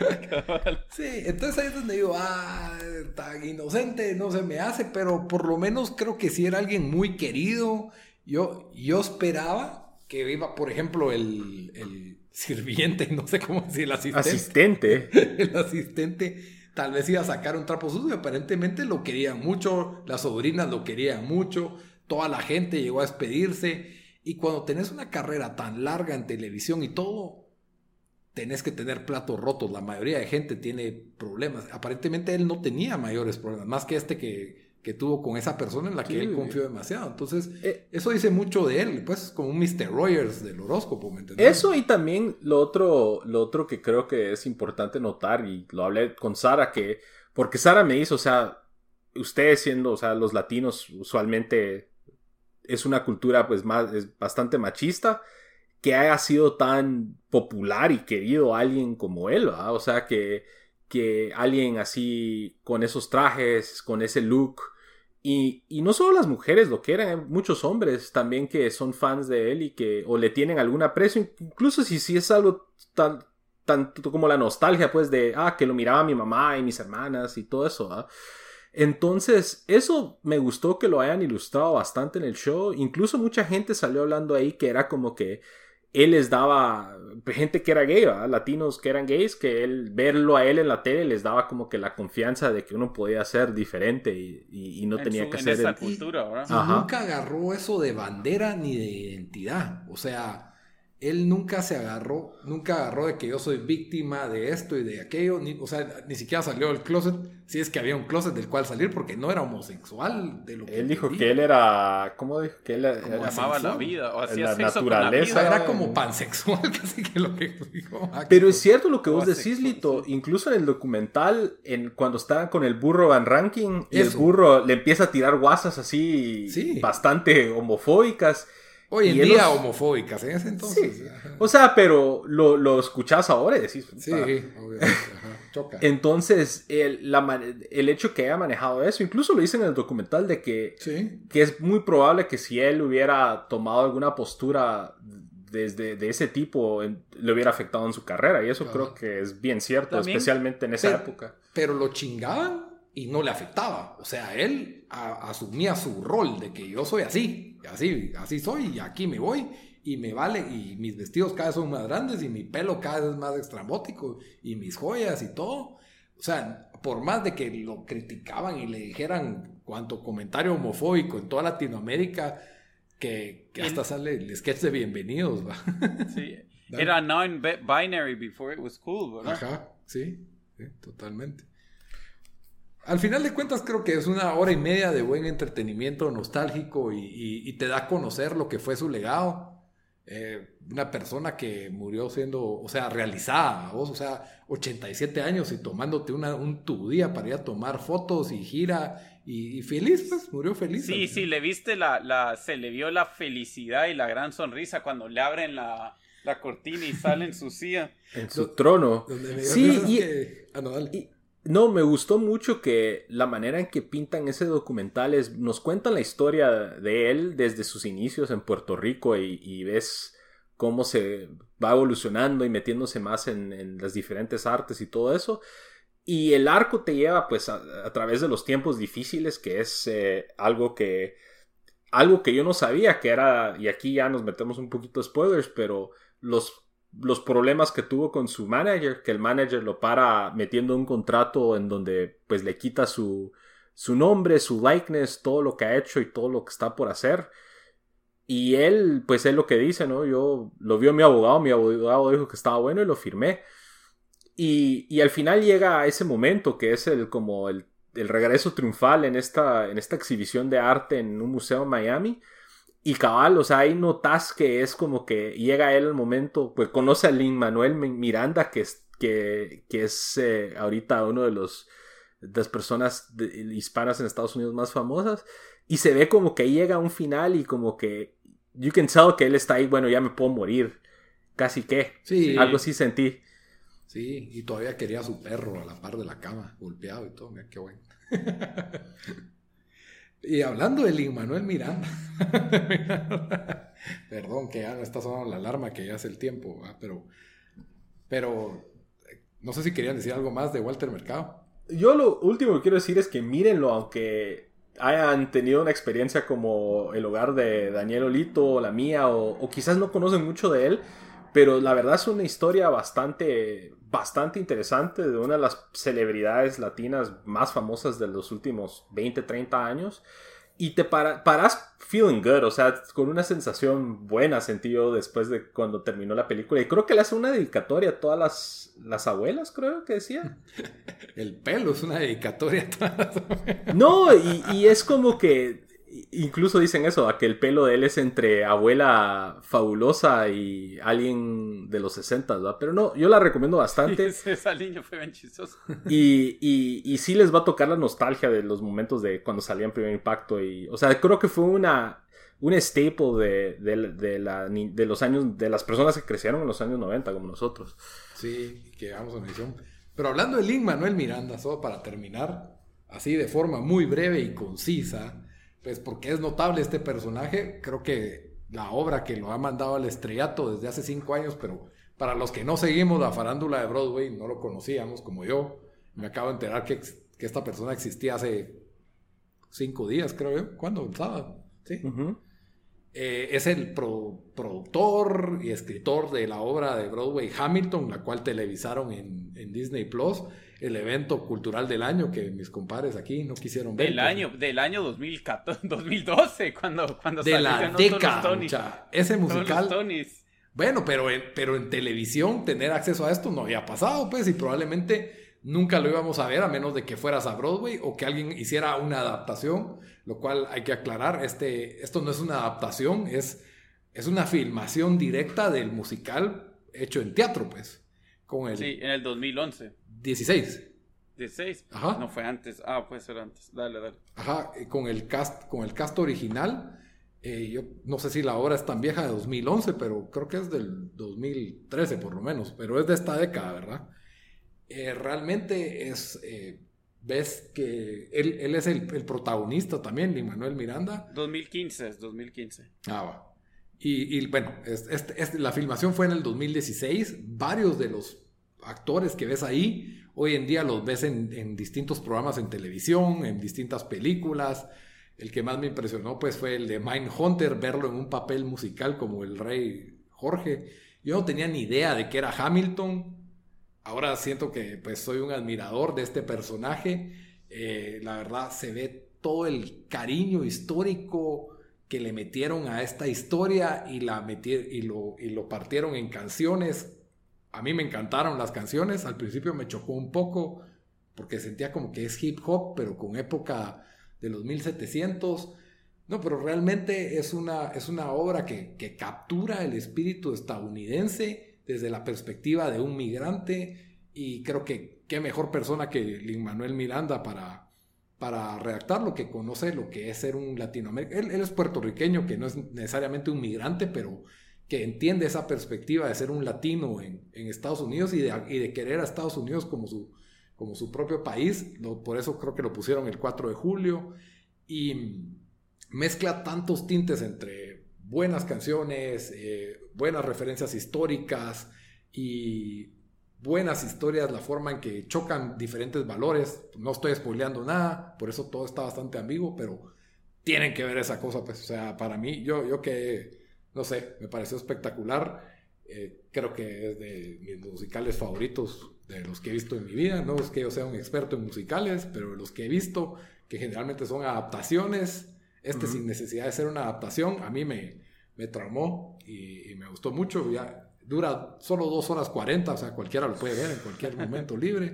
Sí, entonces ahí es donde digo, ah, tan inocente no se me hace, pero por lo menos creo que sí era alguien muy querido. Yo, yo esperaba que iba, por ejemplo, el, el sirviente, no sé cómo decir, el asistente. Asistente. El asistente tal vez iba a sacar un trapo sucio. Aparentemente lo querían mucho, las sobrinas lo querían mucho, toda la gente llegó a despedirse. Y cuando tenés una carrera tan larga en televisión y todo, tenés que tener platos rotos. La mayoría de gente tiene problemas. Aparentemente él no tenía mayores problemas, más que este que, que tuvo con esa persona en la que sí, él confió demasiado. Entonces, eh, eso dice mucho de él, pues, como un mister Rogers del horóscopo, ¿me entiendes? Eso, y también lo otro, lo otro que creo que es importante notar, y lo hablé con Sara, que, porque Sara me dice, o sea, ustedes siendo, o sea, los latinos usualmente es una cultura, pues, más, es bastante machista, que haya sido tan popular y querido alguien como él, ¿verdad? O sea, que, que alguien así, con esos trajes, con ese look, y, y no solo las mujeres lo quieren, hay muchos hombres también que son fans de él y que o le tienen algún aprecio, incluso si, si es algo tan, tanto como la nostalgia, pues, de, ah, que lo miraba mi mamá y mis hermanas y todo eso, ¿verdad? Entonces, eso me gustó que lo hayan ilustrado bastante en el show. Incluso mucha gente salió hablando ahí que era como que él les daba, gente que era gay, ¿verdad? Latinos que eran gays, que él, verlo a él en la tele les daba como que la confianza de que uno podía ser diferente y, y, y no en tenía su, que en ser... esa el... cultura, ¿verdad? Y, y nunca agarró eso de bandera ni de identidad. O sea, él nunca se agarró, nunca agarró de que yo soy víctima de esto y de aquello, ni, o sea, ni siquiera salió del closet, si es que había un closet del cual salir, porque no era homosexual. De lo que él dijo entendí. que él era, ¿cómo dijo? Que él era, Como amaba la vida, o hacía la sexo naturaleza. con la vida. Era como pansexual, casi que lo que dijo. Pero es cierto lo que vos O decís, asexual, Lito. sí. Incluso en el documental, en, cuando está con el burro Van Ranking, y Eso. el burro le empieza a tirar guasas así Sí. bastante homofóbicas. Hoy en y él día los- homofóbicas, en ese entonces. Sí. Ajá. O sea, pero lo, lo escuchás ahora y decís... Sí, "Puta". obviamente, ajá, choca. Entonces, el, la man- el hecho que haya manejado eso, incluso lo dice en el documental de que, Sí, que es muy probable que si él hubiera tomado alguna postura desde de ese tipo, en- le hubiera afectado en su carrera. Y eso Ajá. creo que es bien cierto, También- especialmente en esa pero, época. pero lo chingaban y no le afectaba. O sea, él a- asumía su rol de que yo soy así, así, así soy y aquí me voy y me vale y mis vestidos cada vez son más grandes y mi pelo cada vez es más estrambótico y mis joyas y todo. O sea, por más de que lo criticaban y le dijeran cuanto comentario homofóbico en toda Latinoamérica, que, que hasta sale el sketch de bienvenidos, ¿va? Sí. Dale. Era non-binary before it was cool, ¿verdad? Ajá, sí, sí, totalmente. Al final de cuentas creo que es una hora y media de buen entretenimiento nostálgico y, y- y te da a conocer lo que fue su legado. Eh, una persona que murió siendo, o sea, realizada, vos, o sea, ochenta y siete años y tomándote una, un tu día para ir a tomar fotos y gira y, y feliz, pues, murió feliz. Sí, sí, le viste la, la, se le vio la felicidad y la gran sonrisa cuando le abren la, la cortina y sale en su silla. En su trono. Donde me dio Sí, risa es y, que- ah, no, dale. y- no, me gustó mucho que la manera en que pintan ese documental es, nos cuentan la historia de él desde sus inicios en Puerto Rico y, y ves cómo se va evolucionando y metiéndose más en, en las diferentes artes y todo eso. Y el arco te lleva pues a, a través de los tiempos difíciles, que es eh, algo que algo que yo no sabía que era, y aquí ya nos metemos un poquito de spoilers, pero los los problemas que tuvo con su manager, que el manager lo para metiendo un contrato en donde pues le quita su, su nombre, su likeness, todo lo que ha hecho y todo lo que está por hacer. Y él, pues es lo que dice, ¿no? Yo lo vio mi abogado, mi abogado dijo que estaba bueno y lo firmé. Y, y al final llega a ese momento que es el como el, el regreso triunfal en esta, en esta exhibición de arte en un museo en Miami. Y cabal, o sea, ahí notas que es como que llega él el momento, pues conoce a Lin-Manuel Miranda, que es, que, que es eh, ahorita uno de los de las personas de, hispanas en Estados Unidos más famosas, y se ve como que llega a un final y como que you can tell que él está ahí, bueno, ya me puedo morir, casi que, Sí. algo así sentí. Sí, y todavía quería a su perro a la par de la cama, golpeado y todo, mira qué bueno. Y hablando de Lin-Manuel Miranda, perdón que ya me está sonando la alarma que ya hace el tiempo, ¿verdad? pero pero eh, no sé si querían decir algo más de Walter Mercado. Yo lo último que quiero decir es que mírenlo, aunque hayan tenido una experiencia como el hogar de Daniel Olito o la mía, o, o quizás no conocen mucho de él, pero la verdad es una historia bastante, bastante interesante de una de las celebridades latinas más famosas de los últimos veinte, treinta años. Y te para, paras feeling good, o sea, con una sensación buena sentí yo después de cuando terminó la película. Y creo que le hace una dedicatoria a todas las, las abuelas, creo que decía. El pelo es una dedicatoria. No, y, y es como que incluso dicen eso, a que el pelo de él es entre abuela fabulosa y alguien de los sesenta, ¿verdad? Pero no, yo la recomiendo bastante. Esa línea fue bien chistosa. Y, y, y sí les va a tocar la nostalgia de los momentos de cuando salía en Primer Impacto. Y, o sea, creo que fue una, un staple de, de, de, la, de los años, de las personas que crecieron en los años noventa como nosotros. Sí, que vamos a mención. Pero hablando de Lin-Manuel Miranda, solo para terminar, así de forma muy breve y concisa, pues porque es notable este personaje, creo que la obra que lo ha mandado al estrellato desde hace cinco años, pero para los que no seguimos la farándula de Broadway, no lo conocíamos como yo, me acabo de enterar que, que esta persona existía hace cinco días, creo yo. ¿Cuándo? ¿El sábado? Sí. Uh-huh. Eh, es el pro, productor y escritor de la obra de Broadway Hamilton, la cual televisaron en, en Disney Plus, el evento cultural del año que mis compadres aquí no quisieron ver. Del año, del año dos mil catorce, dos mil doce, cuando, cuando de la salieron década, todos los Tonys. mucha. Ese Todos los musical Tonys. Bueno, pero en, pero en televisión tener acceso a esto no había pasado, pues, y probablemente nunca lo íbamos a ver a menos de que fueras a Broadway o que alguien hiciera una adaptación, lo cual hay que aclarar, este, esto no es una adaptación, es, es una filmación directa del musical hecho en teatro, pues, con el... Sí, en el dos mil once. dieciséis. dieciséis. Ajá. No fue antes. Ah, puede ser antes. Dale, dale. Ajá, con el cast, con el cast original. Eh, yo no sé si la obra es tan vieja de dos mil once, pero creo que es del dos mil trece por lo menos, pero es de esta década, ¿verdad? Eh, realmente es, eh, ves que él, él es el, el protagonista también, Lin-Manuel Miranda. dos mil quince, es dos mil quince. Ah, va. Y, y bueno, es, es, es, la filmación fue en el dos mil dieciséis, varios de los actores que ves ahí, hoy en día los ves en, en distintos programas en televisión, en distintas películas. El que más me impresionó pues fue el de Mindhunter, verlo en un papel musical como el rey Jorge. Yo no tenía ni idea de que era Hamilton. Ahora siento que pues soy un admirador de este personaje. Eh, la verdad se ve todo el cariño histórico que le metieron a esta historia y, la meti- y, lo, y lo partieron en canciones. A mí me encantaron las canciones. Al principio me chocó un poco porque sentía como que es hip hop, pero con época de los mil setecientos. No, pero realmente es una, es una obra que, que captura el espíritu estadounidense desde la perspectiva de un migrante, y creo que qué mejor persona que Lin-Manuel Miranda para, para redactarlo, que conoce lo que es ser un latinoamericano. Él, él es puertorriqueño, que no es necesariamente un migrante, pero que entiende esa perspectiva de ser un latino en, en Estados Unidos y de, y de querer a Estados Unidos como su como su propio país. Lo, por eso creo que lo pusieron el cuatro de julio, y mezcla tantos tintes entre buenas canciones, eh, buenas referencias históricas y buenas historias, la forma en que chocan diferentes valores. No estoy spoileando nada, por eso todo está bastante ambiguo, pero tienen que ver esa cosa, pues, o sea, para mí, yo, yo que, no sé, me pareció espectacular. Eh, creo que es de mis musicales favoritos de los que he visto en mi vida. No es que yo sea un experto en musicales, pero los que he visto, que generalmente son adaptaciones, este uh-huh. sin necesidad de ser una adaptación, a mí me, me traumó y, y me gustó mucho. Ya dura solo dos horas cuarenta, o sea, cualquiera lo puede ver en cualquier momento libre.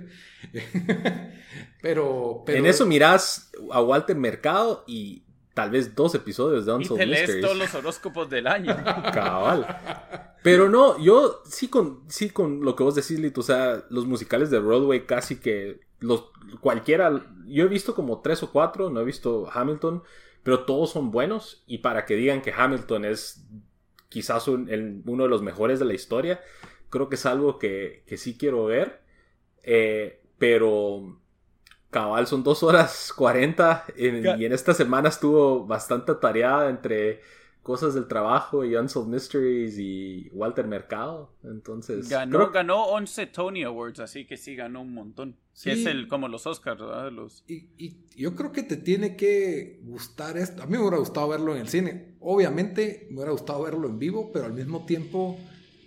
pero, pero... En eso mirás a Walter Mercado y tal vez dos episodios de Unsolved Mysteries. Y te lees Mysteries. todos los horóscopos del año. Cabal. Pero no, yo sí con, sí con lo que vos decís, Lito, o sea, los musicales de Broadway casi que los cualquiera, yo he visto como tres o cuatro, no he visto Hamilton, pero todos son buenos, y para que digan que Hamilton es quizás un, el, uno de los mejores de la historia, creo que es algo que, que sí quiero ver, eh, pero... Cabal, son dos horas cuarenta en, y en esta semana estuvo bastante atareada entre cosas del trabajo y Unsolved Mysteries y Walter Mercado. Entonces ganó, creo... ganó once Tony Awards, así que sí ganó un montón. Sí. Es el, como los Oscars, ¿verdad? Los... Y, y yo creo que te tiene que gustar esto. A mí me hubiera gustado verlo en el cine. Obviamente me hubiera gustado verlo en vivo, pero al mismo tiempo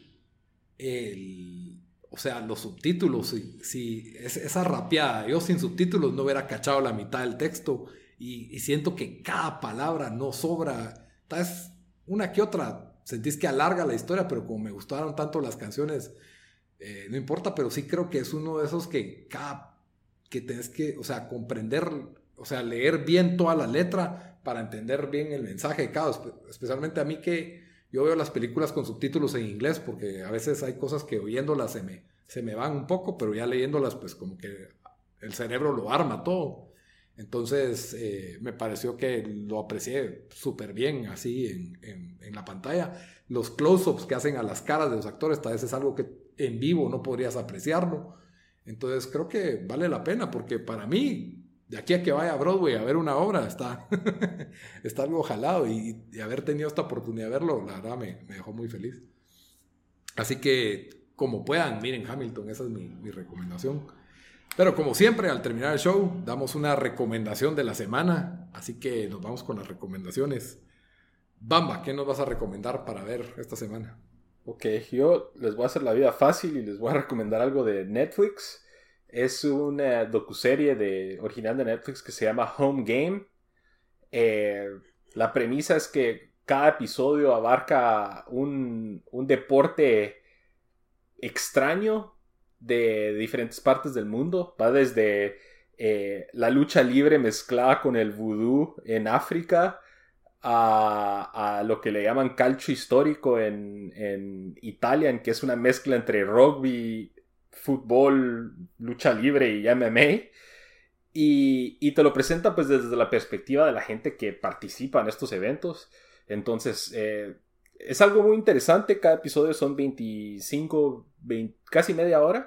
el... O sea, los subtítulos, si, si es, esa rapeada, yo sin subtítulos no hubiera cachado la mitad del texto, y, y siento que cada palabra no sobra. Tal vez una que otra sentís que alarga la historia, pero como me gustaron tanto las canciones, eh, no importa, pero sí creo que es uno de esos que cada, que tenés que, o sea, comprender, o sea, leer bien toda la letra para entender bien el mensaje de cada, especialmente a mí que yo veo las películas con subtítulos en inglés, porque a veces hay cosas que oyéndolas se me, se me van un poco, pero ya leyéndolas pues como que el cerebro lo arma todo. Entonces eh, me pareció que lo aprecié súper bien así en, en, en la pantalla. Los close-ups que hacen a las caras de los actores, tal vez es algo que en vivo no podrías apreciarlo. Entonces creo que vale la pena, porque para mí... De aquí a que vaya a Broadway a ver una obra, está, está algo jalado, y, y haber tenido esta oportunidad de verlo, la verdad me, me dejó muy feliz. Así que, como puedan, miren Hamilton, esa es mi, mi recomendación. Pero como siempre, al terminar el show, damos una recomendación de la semana, así que nos vamos con las recomendaciones. Bamba, ¿qué nos vas a recomendar para ver esta semana? Ok, yo les voy a hacer la vida fácil y les voy a recomendar algo de Netflix. Es una docuserie de, original de Netflix que se llama Home Game. Eh, la premisa es que cada episodio abarca un, un deporte extraño de diferentes partes del mundo. Va desde eh, la lucha libre mezclada con el vudú en África a, a lo que le llaman calcio histórico en, en Italia, en que es una mezcla entre rugby, fútbol, lucha libre y M M A. Y, y te lo presenta pues desde la perspectiva de la gente que participa en estos eventos. Entonces eh, es algo muy interesante. Cada episodio son veinticinco, veinte, casi media hora,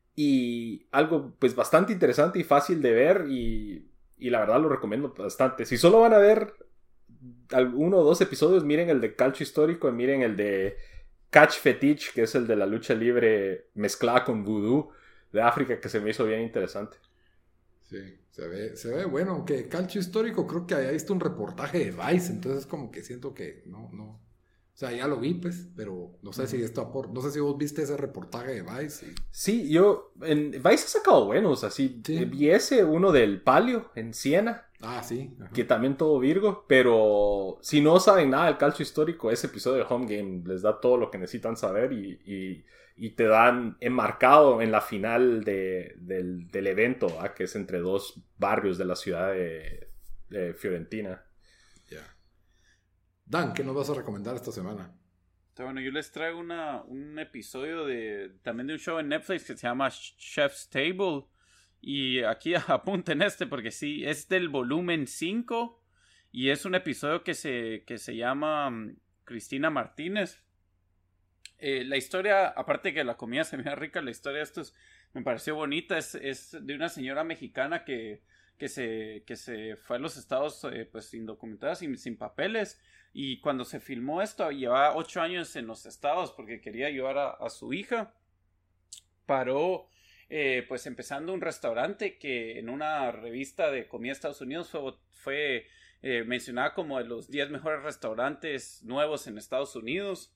y algo pues bastante interesante y fácil de ver, y, y la verdad lo recomiendo bastante. Si solo van a ver uno o dos episodios, miren el de calcio histórico y miren el de catch fetiche, que es el de la lucha libre mezclada con vudú de África, que se me hizo bien interesante. Sí, se ve, se ve bueno, aunque calcio histórico creo que había visto un reportaje de Vice, entonces como que siento que no, no, o sea, ya lo vi pues, pero no sé uh-huh. si esto aporta, no sé si vos viste ese reportaje de Vice. Y... Sí, yo, en Vice ha sacado buenos, así, sí. Vi ese, uno del Palio en Siena. Ah, sí. Ajá. Que también todo Virgo, pero si no saben nada del calcio histórico, ese episodio de Home Game les da todo lo que necesitan saber, y, y, y te dan enmarcado en la final de, del, del evento, ¿eh? Que es entre dos barrios de la ciudad de, de Fiorentina. Ya. Yeah. Dan, ¿qué nos vas a recomendar esta semana? Bueno, yo les traigo una, un episodio de también de un show en Netflix que se llama Chef's Table. Y aquí apunten este porque sí, es del volumen cinco y es un episodio que se, que se llama um, Cristina Martínez. Eh, la historia, aparte de que la comida se me da rica, la historia de esto es, me pareció bonita. Es, es de una señora mexicana que, que, se, que se fue a los Estados eh, pues indocumentada, sin, sin papeles. Y cuando se filmó esto, llevaba ocho años en los Estados porque quería llevar a, a su hija. Paró... Eh, pues empezando un restaurante que en una revista de comida de Estados Unidos fue, fue eh, mencionada como de los diez mejores restaurantes nuevos en Estados Unidos.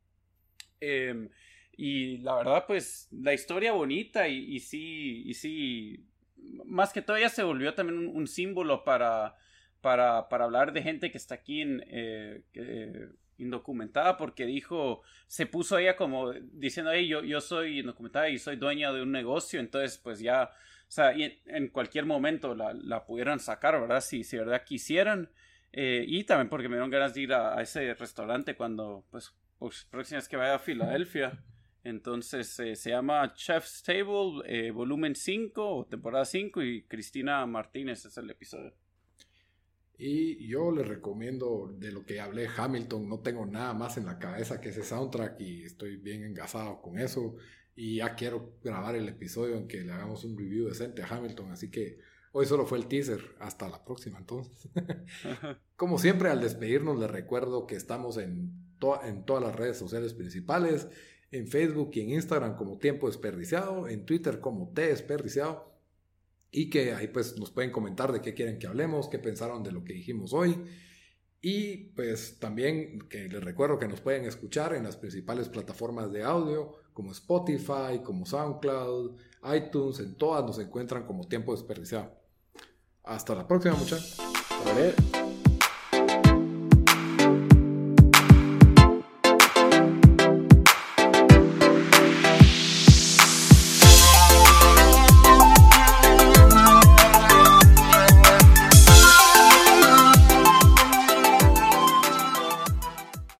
Eh, y la verdad pues la historia bonita y, y sí, y sí, más que todo ella se volvió también un, un símbolo para, para, para hablar de gente que está aquí en... Eh, eh, indocumentada, porque dijo, se puso ella como diciendo, hey, yo, yo soy indocumentada y soy dueña de un negocio, entonces pues ya, o sea, en, en cualquier momento la, la pudieran sacar, ¿verdad? Si, si de verdad quisieran, eh, y también porque me dieron ganas de ir a, a ese restaurante cuando, pues, pues próxima vez que vaya a Filadelfia. Entonces eh, se llama Chef's Table, eh, volumen cinco o temporada cinco, y Cristina Martínez es el episodio. Y yo les recomiendo, de lo que hablé, Hamilton. No tengo nada más en la cabeza que ese soundtrack y estoy bien engasado con eso. Y ya quiero grabar el episodio en que le hagamos un review decente a Hamilton. Así que hoy solo fue el teaser. Hasta la próxima, entonces. Como siempre, al despedirnos, les recuerdo que estamos en, to- en todas las redes sociales principales. En Facebook y en Instagram como Tiempo Desperdiciado. En Twitter como T Desperdiciado. Y que ahí pues nos pueden comentar de qué quieren que hablemos, qué pensaron de lo que dijimos hoy. Y pues también que les recuerdo que nos pueden escuchar en las principales plataformas de audio, como Spotify, como SoundCloud, iTunes, en todas nos encuentran como Tiempo Desperdiciado. Hasta la próxima, muchachos. A ver.